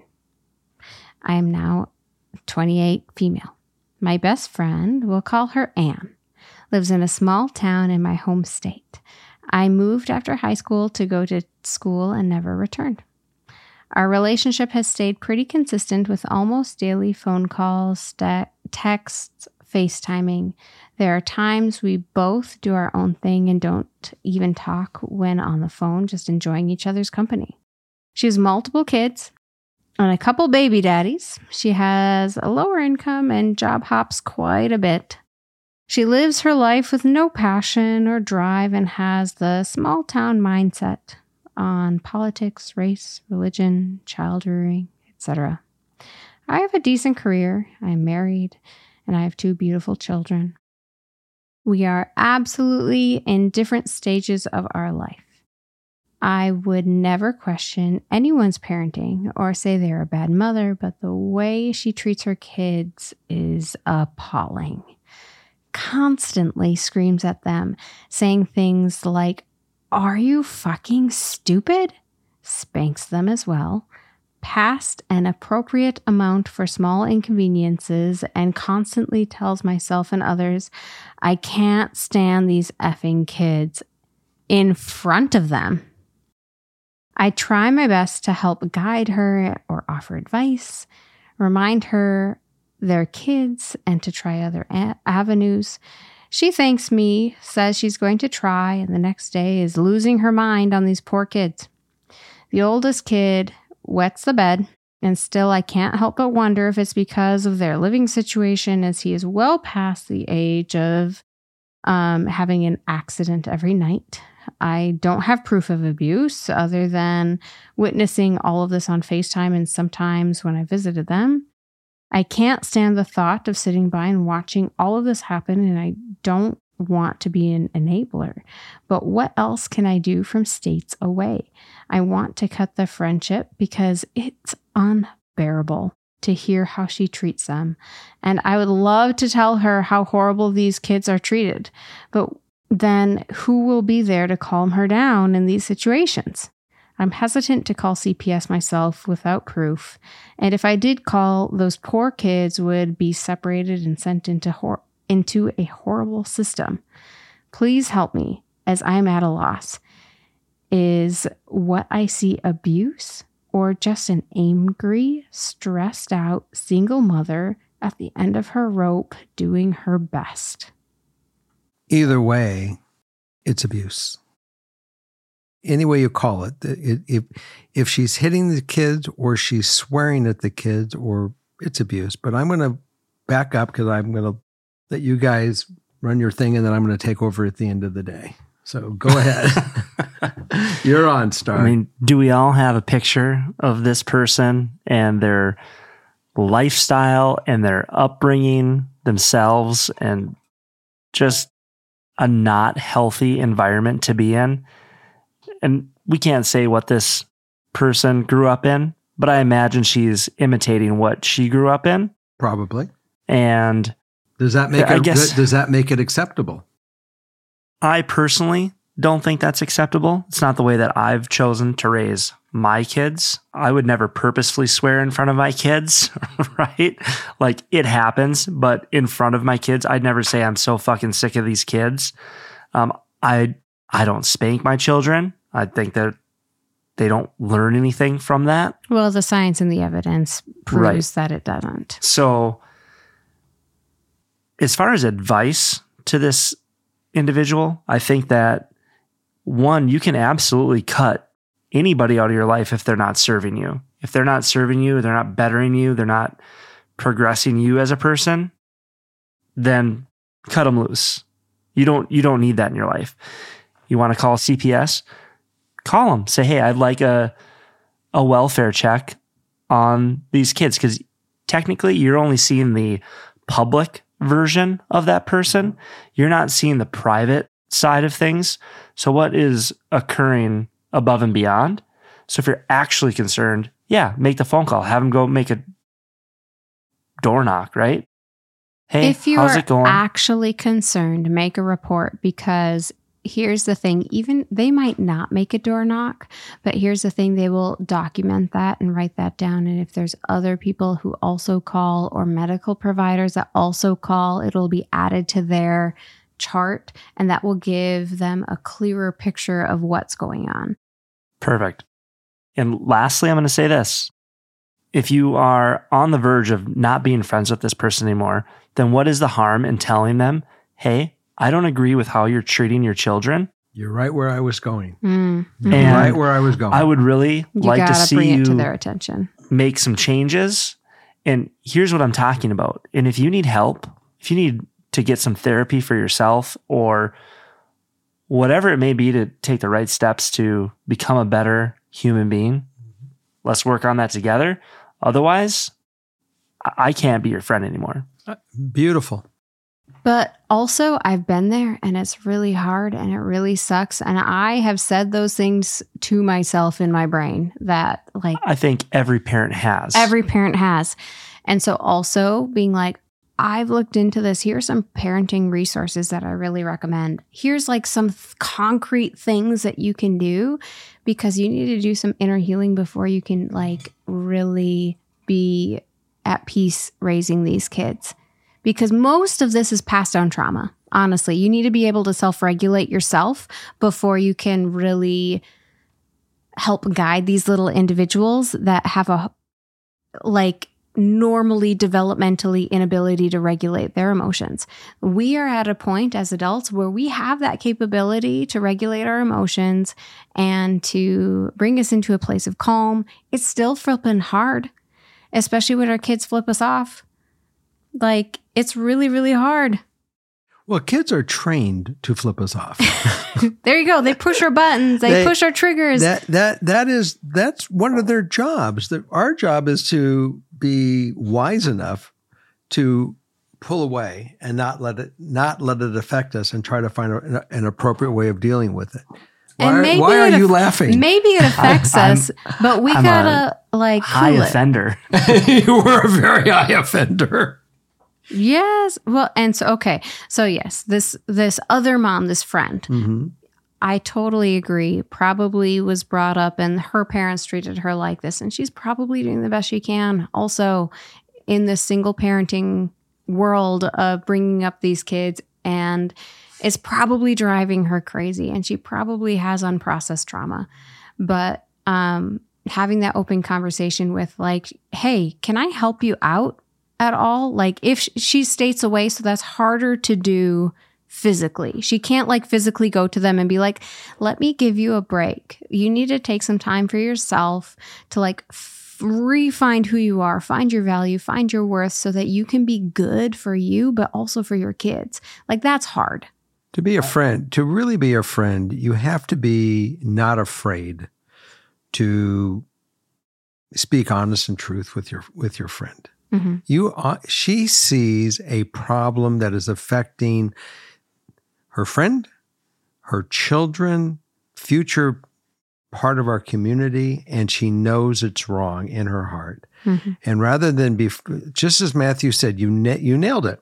I am now 28, female. My best friend, we'll call her Anne, lives in a small town in my home state. I moved after high school to go to school and never returned. Our relationship has stayed pretty consistent with almost daily phone calls, texts, FaceTiming. There are times we both do our own thing and don't even talk when on the phone, just enjoying each other's company. She has multiple kids and a couple baby daddies. She has a lower income and job hops quite a bit. She lives her life with no passion or drive and has the small town mindset on politics, race, religion, child rearing, etc. I have a decent career. I am married and I have 2 beautiful children. We are absolutely in different stages of our life. I would never question anyone's parenting or say they're a bad mother, but the way she treats her kids is appalling. Constantly screams at them, saying things like, "Are you fucking stupid?" Spanks them as well, past an appropriate amount for small inconveniences and constantly tells myself and others, I can't stand these effing kids in front of them. I try my best to help guide her or offer advice, remind her they're kids and to try other avenues. She thanks me, says she's going to try, and the next day is losing her mind on these poor kids. The oldest kid wets the bed, and still I can't help but wonder if it's because of their living situation, as he is well past the age of having an accident every night. I don't have proof of abuse other than witnessing all of this on FaceTime and sometimes when I visited them. I can't stand the thought of sitting by and watching all of this happen, and I don't want to be an enabler. But what else can I do from states away? I want to cut the friendship because it's unbearable to hear how she treats them. And I would love to tell her how horrible these kids are treated. But then who will be there to calm her down in these situations? I'm hesitant to call CPS myself without proof. And if I did call, those poor kids would be separated and sent into a horrible system. Please help me, as I'm at a loss. Is what I see abuse or just an angry, stressed out single mother at the end of her rope doing her best?
Either way, it's abuse. Any way you call it, if she's hitting the kids or she's swearing at the kids, or it's abuse. But I'm going to back up because I'm going to let you guys run your thing, and then I'm going to take over at the end of the day. So go ahead. You're on, Star.
I mean, do we all have a picture of this person and their lifestyle and their upbringing themselves and just a not healthy environment to be in? And we can't say what this person grew up in, but I imagine she's imitating what she grew up in.
Probably.
And
does that make does that make it acceptable?
I personally don't think that's acceptable. It's not the way that I've chosen to raise my kids. I would never purposefully swear in front of my kids, right? Like, it happens, but in front of my kids, I'd never say I'm so fucking sick of these kids. I don't spank my children. I think that they don't learn anything from that.
Well, the science and the evidence proves that it doesn't.
So, as far as advice to this individual, I think that, one, you can absolutely cut anybody out of your life if they're not serving you. If they're not serving you, they're not bettering you, they're not progressing you as a person, then cut them loose. You don't need that in your life. You want to call CPS? Call them. Say, hey, I'd like a welfare check on these kids, because technically you're only seeing the public version of that person. You're not seeing the private side of things. So what is occurring above and beyond? So if you're actually concerned, make the phone call. Have them go make a door knock, right? Hey,
if you
how's
are
it going?
actually concerned, make a report, because here's the thing, even they might not make a door knock, but here's the thing, they will document that and write that down. And if there's other people who also call, or medical providers that also call, it'll be added to their chart, and that will give them a clearer picture of what's going on.
Perfect. And lastly, I'm going to say this. If you are on the verge of not being friends with this person anymore, then what is the harm in telling them, hey, I don't agree with how you're treating your children?
You're right where I was going.
Mm-hmm.
You're right where I was going.
I would really like to see
bring
you
it to their attention.
Make some changes. And here's what I'm talking about. And if you need help, if you need to get some therapy for yourself, or whatever it may be to take the right steps to become a better human being, let's work on that together. Otherwise, I can't be your friend anymore.
Beautiful.
But also, I've been there, and it's really hard, and it really sucks. And I have said those things to myself in my brain that, like,
I think every parent has.
Every parent has. And so also being like, I've looked into this. Here's some parenting resources that I really recommend. Here's like some concrete things that you can do, because you need to do some inner healing before you can like really be at peace raising these kids. Because most of this is passed down trauma. Honestly, you need to be able to self-regulate yourself before you can really help guide these little individuals that have a like normally developmentally inability to regulate their emotions. We are at a point as adults where we have that capability to regulate our emotions and to bring us into a place of calm. It's still flipping hard, especially when our kids flip us off. Like, it's really, really hard.
Well, kids are trained to flip us off.
There you go. They push our buttons. They push our triggers.
That's one of their jobs. Our job is to be wise enough to pull away and not let it affect us, and try to find an appropriate way of dealing with it. Why are you laughing?
Maybe it affects us, but we gotta like
high offender.
You were a very high offender.
Yes. Well, and so, okay. So yes, this other mom, this friend,
Mm-hmm.
I totally agree, probably was brought up and her parents treated her like this, and she's probably doing the best she can also in this single parenting world of bringing up these kids, and it's probably driving her crazy, and she probably has unprocessed trauma. But having that open conversation with like, hey, can I help you out at all? Like, if she states away, so that's harder to do physically. She can't like physically go to them and be like, let me give you a break. You need to take some time for yourself to like re-find who you are, find your value, find your worth, so that you can be good for you, but also for your kids. Like, that's hard.
To be a friend, to really be a friend, you have to be not afraid to speak honest and truth with your friend.
Mm-hmm.
She sees a problem that is affecting her friend, her children, future part of our community, and she knows it's wrong in her heart.
Mm-hmm.
And rather than just as Matthew said, you nailed it.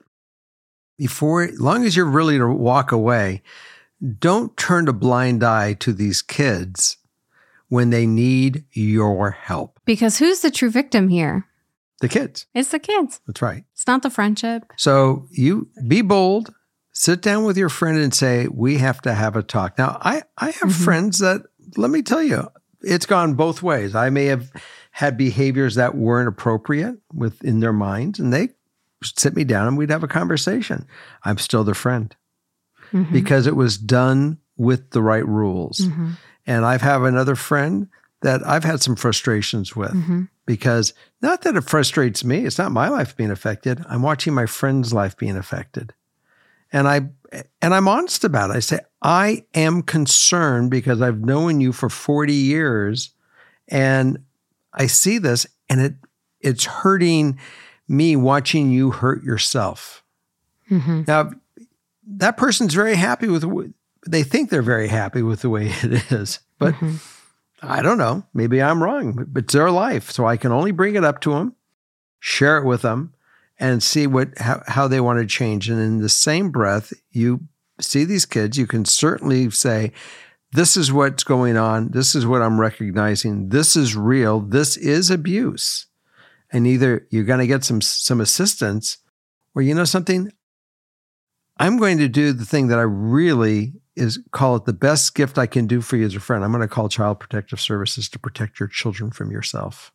Long as you're really to walk away, don't turn a blind eye to these kids when they need your help.
Because who's the true victim here?
The kids.
It's the kids.
That's right.
It's not the friendship.
So you be bold, sit down with your friend and say, we have to have a talk. Now, I have friends that, let me tell you, it's gone both ways. I may have had behaviors that weren't appropriate within their minds, and they sit me down and we'd have a conversation. I'm still their friend because it was done with the right rules.
Mm-hmm.
And I have another friend that I've had some frustrations with because not that it frustrates me. It's not my life being affected. I'm watching my friend's life being affected. And I'm honest about it. I say, I am concerned because I've known you for 40 years and I see this, and it's hurting me watching you hurt yourself.
Mm-hmm.
Now, that person's very happy they think they're very happy with the way it is, but I don't know. Maybe I'm wrong, but it's their life. So I can only bring it up to them, share it with them, and see how they want to change. And in the same breath, you see these kids, you can certainly say, this is what's going on. This is what I'm recognizing. This is real. This is abuse. And either you're going to get some assistance, or you know something, I'm going to do the thing that I really call it the best gift I can do for you as a friend. I'm going to call Child Protective Services to protect your children from yourself.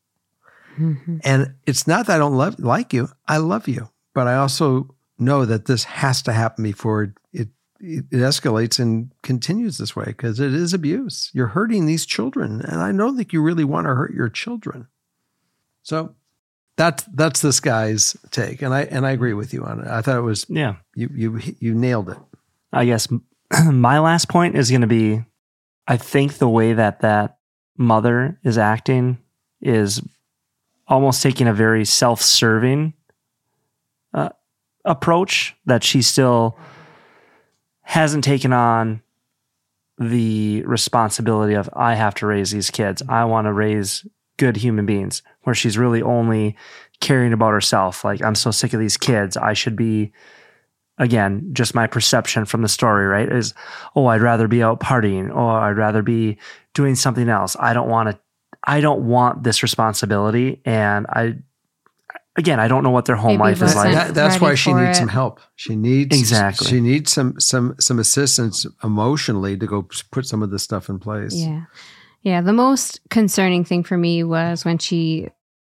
And it's not that I don't like you. I love you. But I also know that this has to happen before it escalates and continues this way, because it is abuse. You're hurting these children. And I don't think you really want to hurt your children. So that's this guy's take. And I agree with you on it. I thought it was, you nailed it.
I guess my last point is going to be, I think the way that mother is acting is almost taking a very self-serving approach, that she still hasn't taken on the responsibility of, I have to raise these kids. I want to raise good human beings, where she's really only caring about herself. Like, I'm so sick of these kids. I should be, again, just my perception from the story, right? Is, oh, I'd rather be out partying, or I'd rather be doing something else. I don't want this responsibility. And I don't know what their home life is like.
That's why she needs some help. She needs some assistance emotionally to go put some of this stuff in place.
Yeah. Yeah. The most concerning thing for me was when she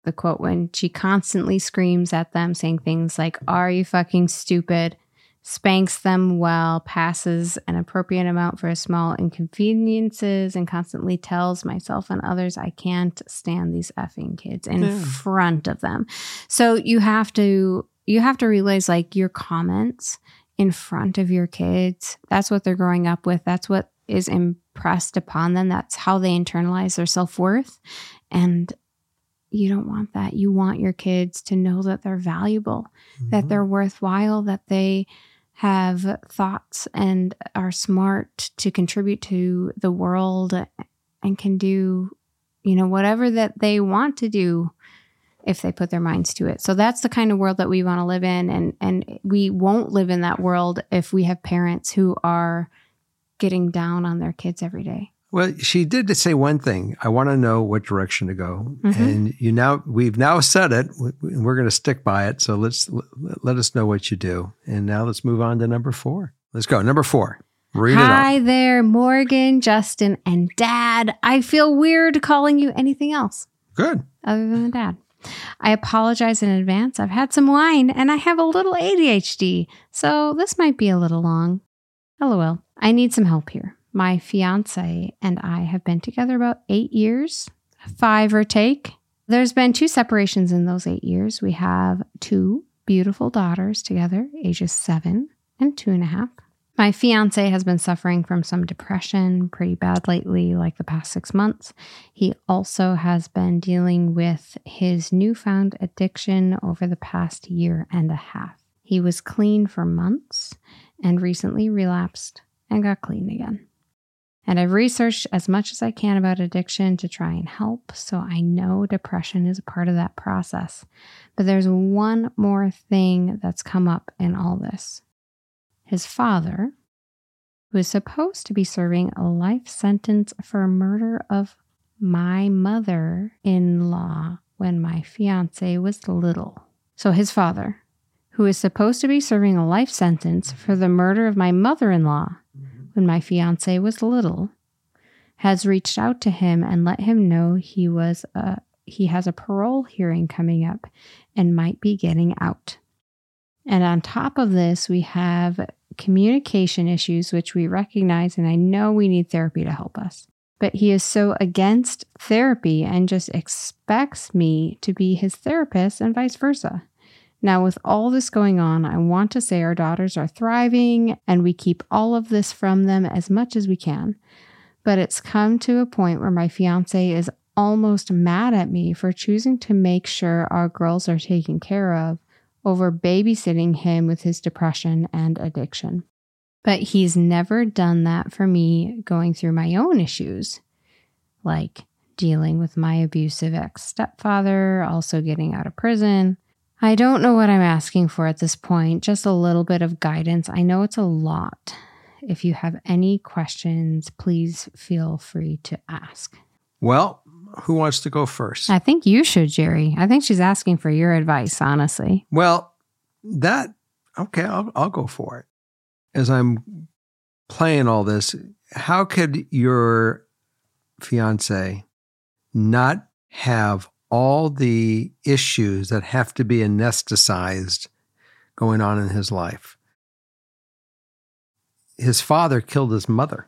constantly screams at them, saying things like, "Are you fucking stupid?" Spanks them well, passes an appropriate amount for small inconveniences, and constantly tells myself and others I can't stand these effing kids in front of them. So you have to realize, like, your comments in front of your kids, that's what they're growing up with. That's what is impressed upon them. That's how they internalize their self-worth. And you don't want that. You want your kids to know that they're valuable, that they're worthwhile, that they have thoughts and are smart to contribute to the world and can do, whatever that they want to do if they put their minds to it. So that's the kind of world that we want to live in. And we won't live in that world if we have parents who are getting down on their kids every day.
Well, she did say one thing. I want to know what direction to go. And we've now said it. We're going to stick by it. So let us know what you do. And now let's move on to number 4. Let's go. Number 4. Read it off.
Hi there, Morgan, Justin, and Dad. I feel weird calling you anything else.
Good.
Other than Dad. I apologize in advance. I've had some wine and I have a little ADHD. So this might be a little long. LOL. I need some help here. My fiance and I have been together about 8 years, 5 or take. There's been 2 separations in those 8 years. We have 2 beautiful daughters together, ages 7 and 2.5. My fiance has been suffering from some depression pretty bad lately, like the past 6 months. He also has been dealing with his newfound addiction over the past 1.5 years. He was clean for months and recently relapsed and got clean again. And I've researched as much as I can about addiction to try and help, so I know depression is a part of that process. But there's one more thing that's come up in all this. His father, who is supposed to be serving a life sentence for murder of my mother-in-law when my fiance was little. So his father, who is supposed to be serving a life sentence for the murder of my mother-in-law when my fiance was little, has reached out to him and let him know he has a parole hearing coming up and might be getting out. And on top of this, we have communication issues, which we recognize, and I know we need therapy to help us. But he is so against therapy and just expects me to be his therapist and vice versa. Now, with all this going on, I want to say our daughters are thriving and we keep all of this from them as much as we can. But it's come to a point where my fiance is almost mad at me for choosing to make sure our girls are taken care of over babysitting him with his depression and addiction. But he's never done that for me going through my own issues, like dealing with my abusive ex-stepfather, also getting out of prison. I don't know what I'm asking for at this point, just a little bit of guidance. I know it's a lot. If you have any questions, please feel free to ask.
Well, who wants to go first?
I think you should, Jerry. I think she's asking for your advice, honestly.
Well, I'll go for it. As I'm playing all this, how could your fiance not have all the issues that have to be anesthetized going on in his life? His father killed his mother.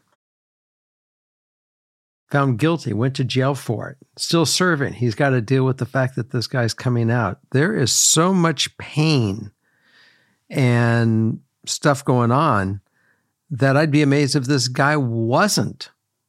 Found guilty, went to jail for it, still serving. He's got to deal with the fact that this guy's coming out. There is so much pain and stuff going on that I'd be amazed if this guy wasn't,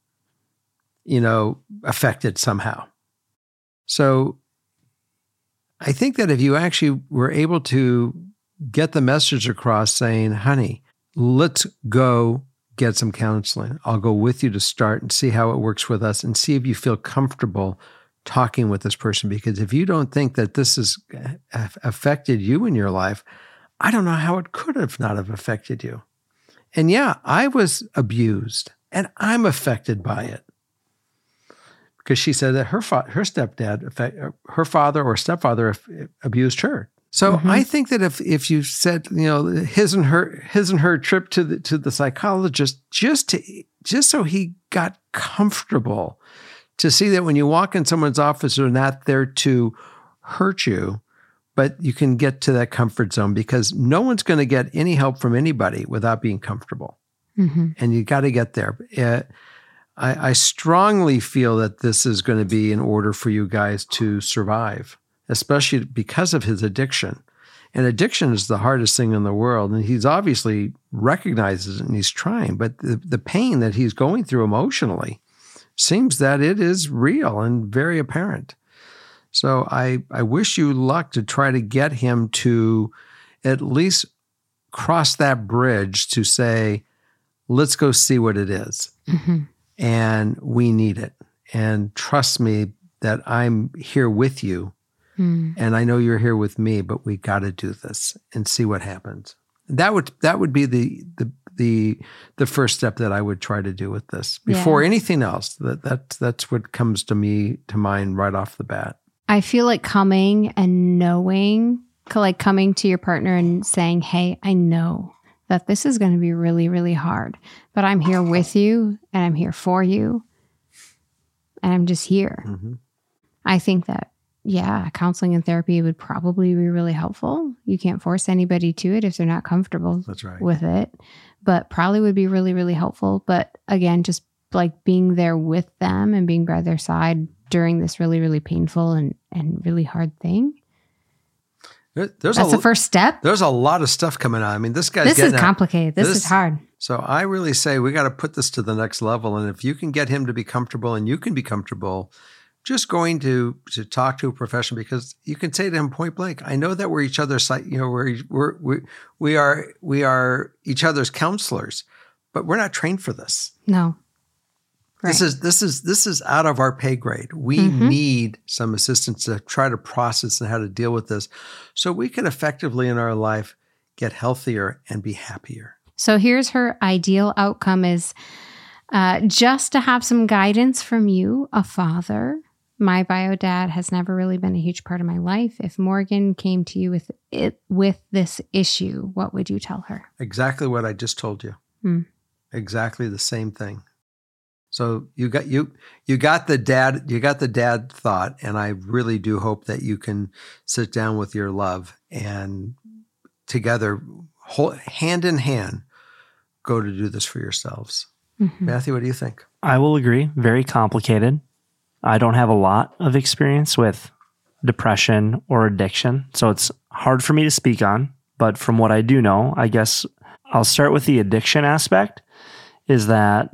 affected somehow. So I think that if you actually were able to get the message across saying, honey, let's go get some counseling. I'll go with you to start and see how it works with us and see if you feel comfortable talking with this person, because if you don't think that this has affected you in your life, I don't know how it could have not have affected you. And yeah, I was abused and I'm affected by it. Because she said that her stepdad, her father or stepfather abused her. So I think that if you said, his and her trip to the psychologist, just so he got comfortable to see that when you walk in someone's office, they're not there to hurt you, but you can get to that comfort zone, because no one's going to get any help from anybody without being comfortable. And you got to get there. I strongly feel that this is going to be in order for you guys to survive, especially because of his addiction. And addiction is the hardest thing in the world. And he's obviously recognizes it and he's trying, but the pain that he's going through emotionally seems that it is real and very apparent. So I wish you luck to try to get him to at least cross that bridge to say, let's go see what it is. And we need it. And trust me that I'm here with you. And I know you're here with me, but we got to do this and see what happens. That would be the first step that I would try to do with this before anything else. That's what comes to mind right off the bat.
I feel like coming and knowing, like coming to your partner and saying, hey, I know that this is going to be really, really hard, but I'm here with you and I'm here for you and I'm just here. I think that, counseling and therapy would probably be really helpful. You can't force anybody to it if they're not comfortable with it, but probably would be really, really helpful. But again, just like being there with them and being by their side during this really, really painful and really hard thing. That's the first step.
There's a lot of stuff coming on. I mean, this
is complicated. This is hard.
So I really say we got to put this to the next level. And if you can get him to be comfortable and you can be comfortable, just going to talk to a professional, because you can say to him point blank, I know that we're each other's, we are each other's counselors, but we're not trained for this.
No. Right.
This is out of our pay grade. We need some assistance to try to process and how to deal with this, so we can effectively in our life get healthier and be happier.
So here's her ideal outcome is just to have some guidance from you, a father. My bio dad has never really been a huge part of my life. If Morgan came to you with this issue, what would you tell her?
Exactly what I just told you. Exactly the same thing. So you got the dad thought, and I really do hope that you can sit down with your love and together, hand in hand, go to do this for yourselves. Matthew, what do you think?
I will agree. Very complicated. I don't have a lot of experience with depression or addiction, so it's hard for me to speak on. But from what I do know, I guess I'll start with the addiction aspect, is that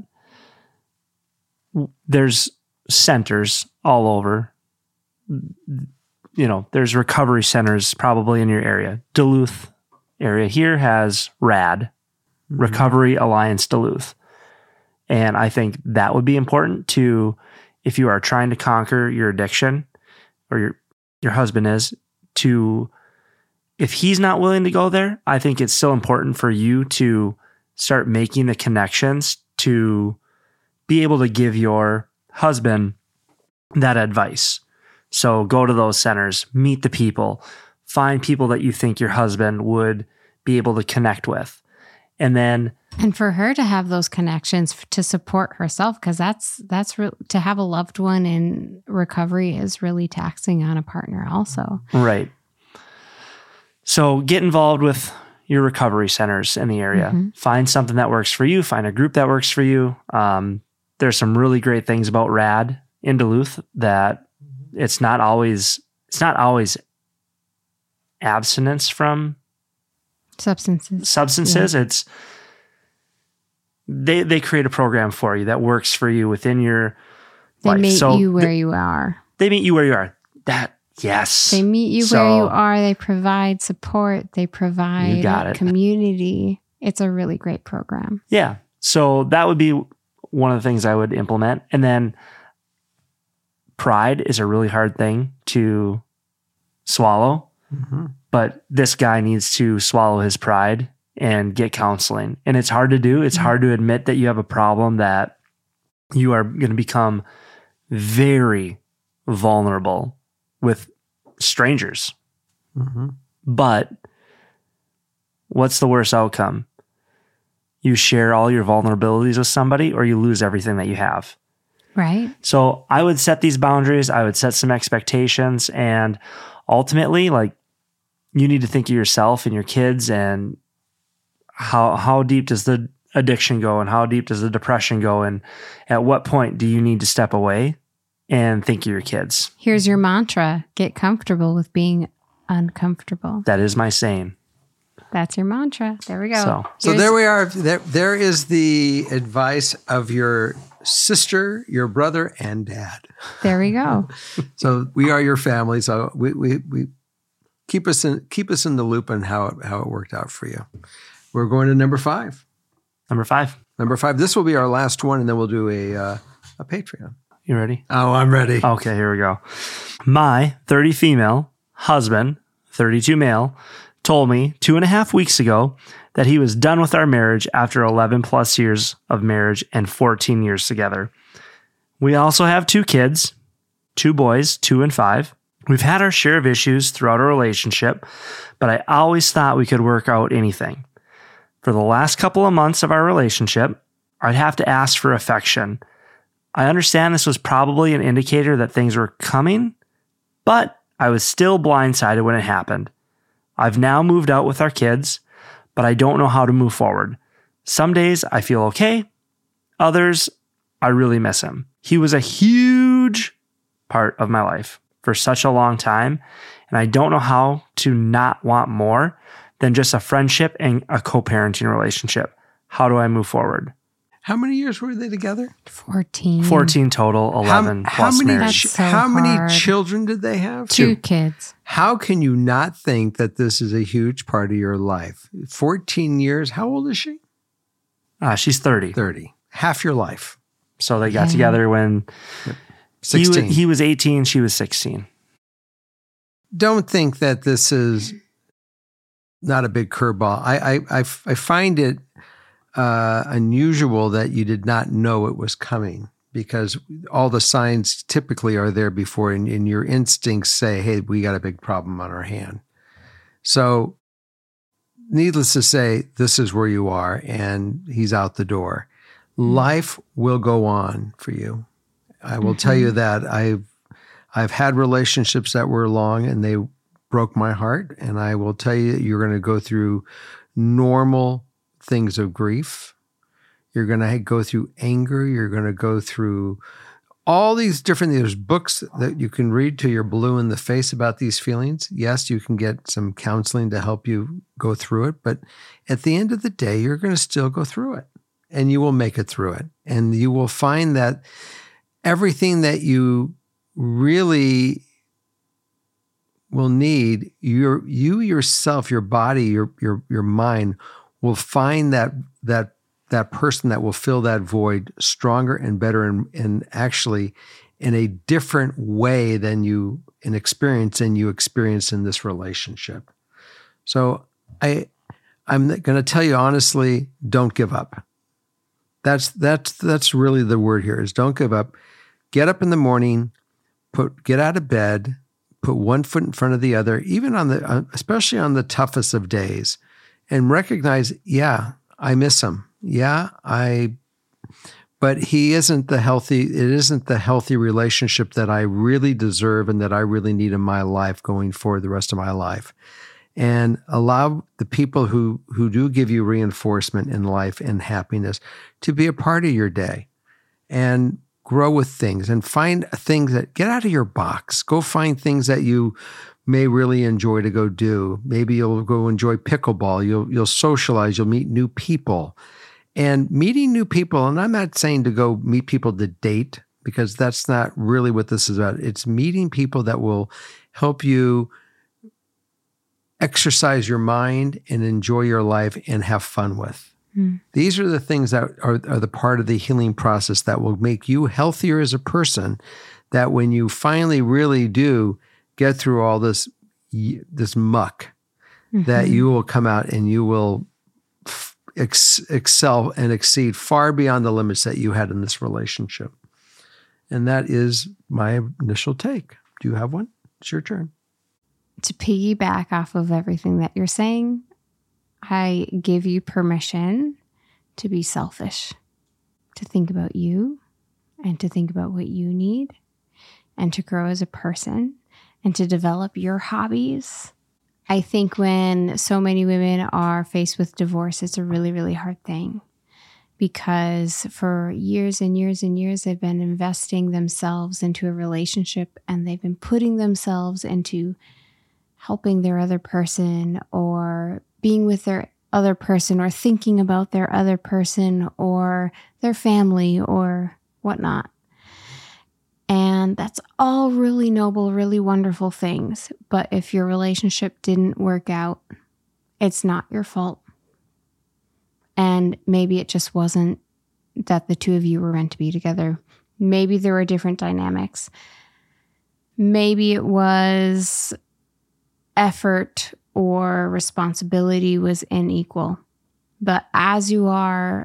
there's centers all over. There's recovery centers probably in your area. Duluth area here has RAD, Recovery Alliance Duluth. And I think that would be important to, if you are trying to conquer your addiction, or your husband is, to, if he's not willing to go there, I think it's still important for you to start making the connections to be able to give your husband that advice. So go to those centers, meet the people, find people that you think your husband would be able to connect with. And
for her to have those connections to support herself, because to have a loved one in recovery is really taxing on a partner also.
Right. So get involved with your recovery centers in the area. Find something that works for you. Find a group that works for you. There's some really great things about RAD in Duluth that it's not always abstinence from substances. Yeah. It's they create a program for you that works for you within your life.
They meet you where you are.
They meet you where you are. Yes.
They meet you where you are. They provide support. They provide a community. It's a really great program.
Yeah. So that would be one of the things I would implement. And then pride is a really hard thing to swallow, but this guy needs to swallow his pride and get counseling. And it's hard to do. It's hard to admit that you have a problem, that you are going to become very vulnerable with strangers. But what's the worst outcome? You share all your vulnerabilities with somebody, or you lose everything that you have.
Right.
So I would set these boundaries. I would set some expectations, and ultimately, like, you need to think of yourself and your kids, and how deep does the addiction go, and how deep does the depression go, and at what point do you need to step away and think of your kids?
Here's your mantra: get comfortable with being uncomfortable.
That is my saying.
That's your mantra. There we go.
So there we are. There is the advice of your sister, your brother, and dad.
There we go.
So we are your family. So we keep us in the loop on how it worked out for you. We're going to number 5.
Number 5.
This will be our last one, and then we'll do a Patreon.
You ready?
Oh, I'm ready.
Okay, here we go. My 30 female husband, 32 male, told me 2.5 weeks ago that he was done with our marriage after 11 plus years of marriage and 14 years together. We also have 2 kids, 2 boys, 2 and 5. We've had our share of issues throughout our relationship, but I always thought we could work out anything. For the last couple of months of our relationship, I'd have to ask for affection. I understand this was probably an indicator that things were coming, but I was still blindsided when it happened. I've now moved out with our kids, but I don't know how to move forward. Some days I feel okay. Others, I really miss him. He was a huge part of my life for such a long time, and I don't know how to not want more than just a friendship and a co-parenting relationship. How do I move forward?
How many years were they together?
14.
14 total, 11 plus marriage.
How many children did they have?
2 kids.
How can you not think that this is a huge part of your life? 14 years. How old is she?
She's 30.
30. Half your life.
So they got together when
16.
He was 18, she was 16.
Don't think that this is not a big curveball. I find it unusual that you did not know it was coming, because all the signs typically are there before, and your instincts say, hey, we got a big problem on our hand. So needless to say, this is where you are, and he's out the door. Life will go on for you. I will tell you that. I've had relationships that were long, and they broke my heart, and I will tell you that you're going to go through normal things of grief. You're going to go through anger. You're going to go through all these different, there's books that you can read till you're blue in the face about these feelings. Yes, you can get some counseling to help you go through it, but at the end of the day, you're going to still go through it, and you will make it through it. And you will find that everything that you really will need, you yourself, your body, your mind will find that person that will fill that void stronger and better, and actually in a different way than you experience in this relationship. So I'm going to tell you honestly, don't give up. That's really the word here, is don't give up. Get up in the morning, get out of bed, put one foot in front of the other, even especially on the toughest of days, and recognize, yeah, I miss him. Yeah, but it isn't the healthy relationship that I really deserve and that I really need in my life going forward the rest of my life. And allow the people who do give you reinforcement in life and happiness to be a part of your day, and grow with things, and find things that get out of your box. Go find things that you may really enjoy to go do. Maybe you'll go enjoy pickleball. You'll socialize. You'll meet new people. And meeting new people, and I'm not saying to go meet people to date, because that's not really what this is about. It's meeting people that will help you exercise your mind and enjoy your life and have fun with. These are the things that are the part of the healing process that will make you healthier as a person, that when you finally really do get through all this muck, that you will come out and you will excel and exceed far beyond the limits that you had in this relationship. And that is my initial take. Do you have one? It's your turn.
To piggyback off of everything that you're saying, I give you permission to be selfish, to think about you and to think about what you need and to grow as a person and to develop your hobbies. I think when so many women are faced with divorce, it's a really, really hard thing because for years and years and years, they've been investing themselves into a relationship and they've been putting themselves into helping their other person or being with their other person or thinking about their other person or their family or whatnot. And that's all really noble, really wonderful things. But if your relationship didn't work out, it's not your fault. And maybe it just wasn't that the two of you were meant to be together. Maybe there were different dynamics. Maybe it was effort or responsibility was unequal. But as you are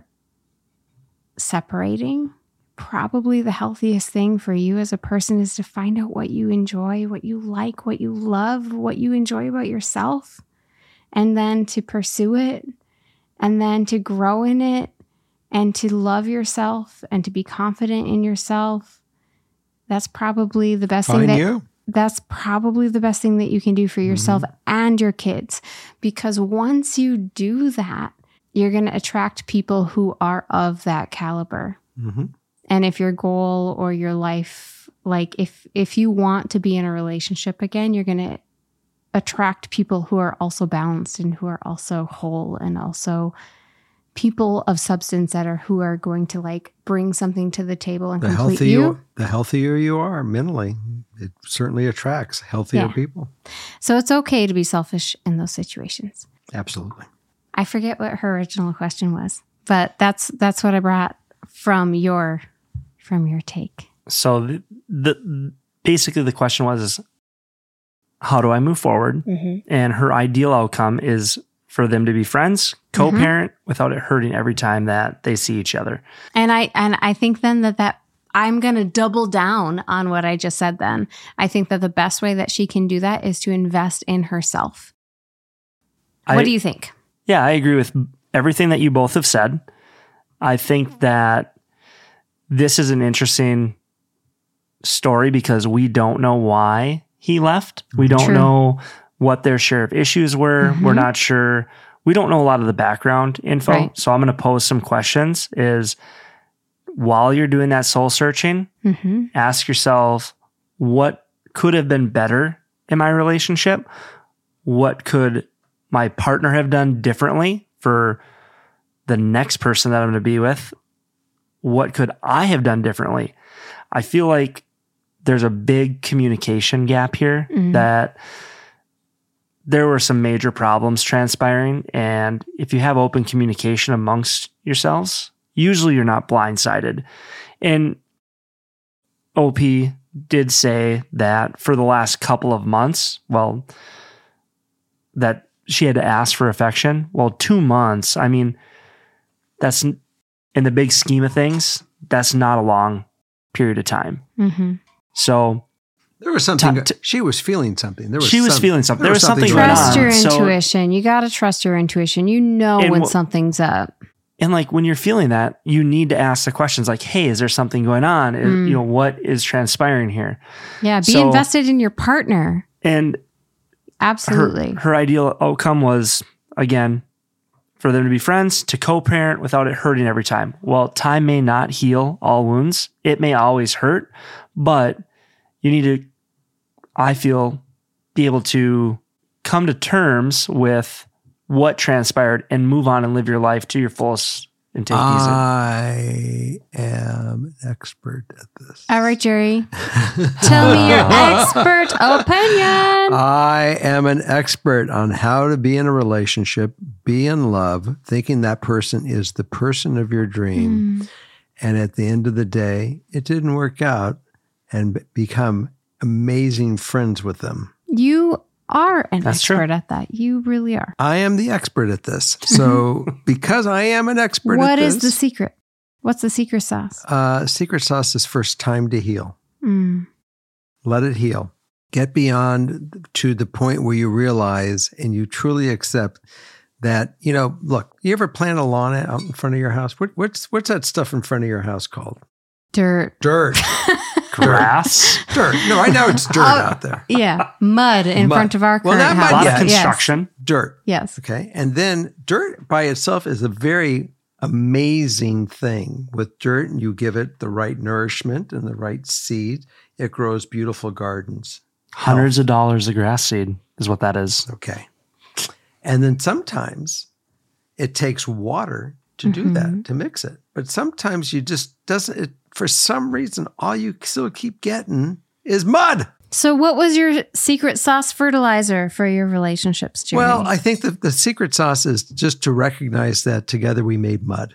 separating, probably the healthiest thing for you as a person is to find out what you enjoy, what you like, what you love, what you enjoy about yourself, and then to pursue it, and then to grow in it, and to love yourself, and to be confident in yourself. That's probably the best thing that's probably the best thing that you can do for yourself and your kids. Because once you do that, you're going to attract people who are of that caliber. And if your goal or your life, like if you want to be in a relationship again, you're going to attract people who are also balanced and who are also whole and also people of substance who are going to like bring something to the table and complete you.
The healthier you are mentally, it certainly attracts healthier people.
So it's okay to be selfish in those situations.
Absolutely.
I forget what her original question was, but that's what I brought from your take.
So basically the question was, how do I move forward? And her ideal outcome is for them to be friends, co-parent, without it hurting every time that they see each other. And
I think then that I'm going to double down on what I just said then. I think that the best way that she can do that is to invest in herself. What do you think?
Yeah, I agree with everything that you both have said. I think that this is an interesting story because we don't know why he left. We don't know what their share of issues were. We're not sure. We don't know a lot of the background info. Right. So I'm going to pose some questions while you're doing that soul searching, ask yourself, what could have been better in my relationship? What could my partner have done differently for the next person that I'm going to be with? What could I have done differently? I feel like there's a big communication gap here that there were some major problems transpiring. And if you have open communication amongst yourselves, usually you're not blindsided. And OP did say that for the last couple of months, that she had to ask for affection. 2 months, I mean, that's in the big scheme of things, that's not a long period of time. So
there was something. She was feeling something. There was
feeling something. There was something going on.
Trust your intuition. You got to trust your intuition. You know when something's up.
And like when you're feeling that, you need to ask the questions like, hey, is there something going on? What is transpiring here?
Yeah, be invested in your partner.
And
absolutely.
Her ideal outcome was, again, for them to be friends, to co-parent without it hurting every time. Well, time may not heal all wounds. It may always hurt, but you need to, I feel, be able to come to terms with what transpired and move on and live your life to your fullest and take it easy.
I am an expert at this.
All right, Jerry. Tell me your expert opinion.
I am an expert on how to be in a relationship, be in love, thinking that person is the person of your dream. And at the end of the day, it didn't work out. and become amazing friends with them.
You are an
That's
expert
true.
at that. You really are.
I am the expert at this. So because I am an expert
What
at this.
is the secret? What's the secret sauce?
Secret sauce is first time to heal.
Mm.
Let it heal. Get beyond to the point where you realize and you truly accept that, look, you ever plant a lawn out in front of your house? What's that stuff in front of your house called?
Dirt.
Dirt.
Grass.
Dirt. No, right now it's dirt out there.
Yeah. Mud in
Mud.
front of our
Well,
current
not mud
house.
A lot
yet.
of construction.
Dirt.
Yes.
Okay. And then dirt by itself is a very amazing thing. With dirt, and you give it the right nourishment and the right seed, it grows beautiful gardens.
Hundreds of dollars a grass seed is what that is.
Okay. And then sometimes it takes water to do that, to mix it. But sometimes you just for some reason, all you still keep getting is mud.
So what was your secret sauce fertilizer for your relationships, Jerry?
Well, I think the secret sauce is just to recognize that together we made mud.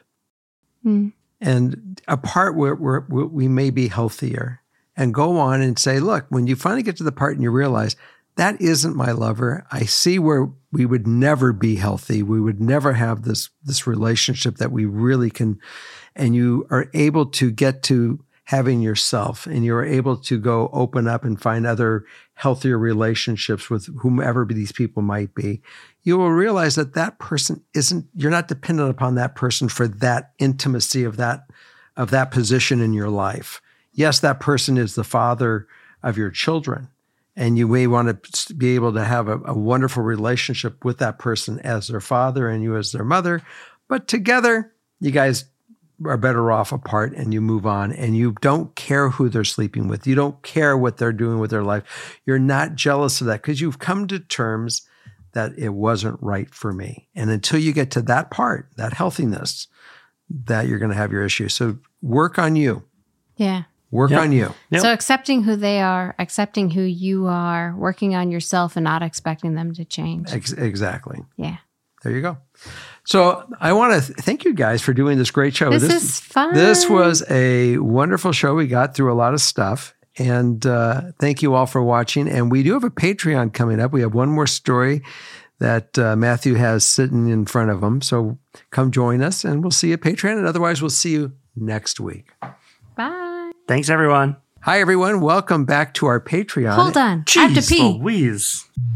And a part where we may be healthier, and go on and say, look, when you finally get to the part and you realize that isn't my lover, I see where we would never be healthy. We would never have this relationship that we really can, and you are able to get to having yourself, and you're able to go open up and find other healthier relationships with whomever these people might be. You will realize that person you're not dependent upon that person for that intimacy of that position in your life. Yes, that person is the father of your children, and you may want to be able to have a wonderful relationship with that person as their father and you as their mother. But together, you guys are better off apart, and you move on, and you don't care who they're sleeping with. You don't care what they're doing with their life. You're not jealous of that because you've come to terms that it wasn't right for me. And until you get to that part, that healthiness, that you're going to have your issue. So work on you.
yeah.
Work
Yep.
on you.
Yep.
So accepting who they are, accepting who you are, working on yourself and not expecting them to change.
Exactly.
Yeah.
There you go. So I want to thank you guys for doing this great show.
This is fun.
This was a wonderful show. We got through a lot of stuff. And thank you all for watching. And we do have a Patreon coming up. We have one more story that Matthew has sitting in front of him. So come join us, and we'll see you at Patreon. And otherwise, we'll see you next week.
Bye.
Thanks, everyone.
Hi, everyone. Welcome back to our Patreon.
Hold on. I have to
Jeez
pee.
Louise.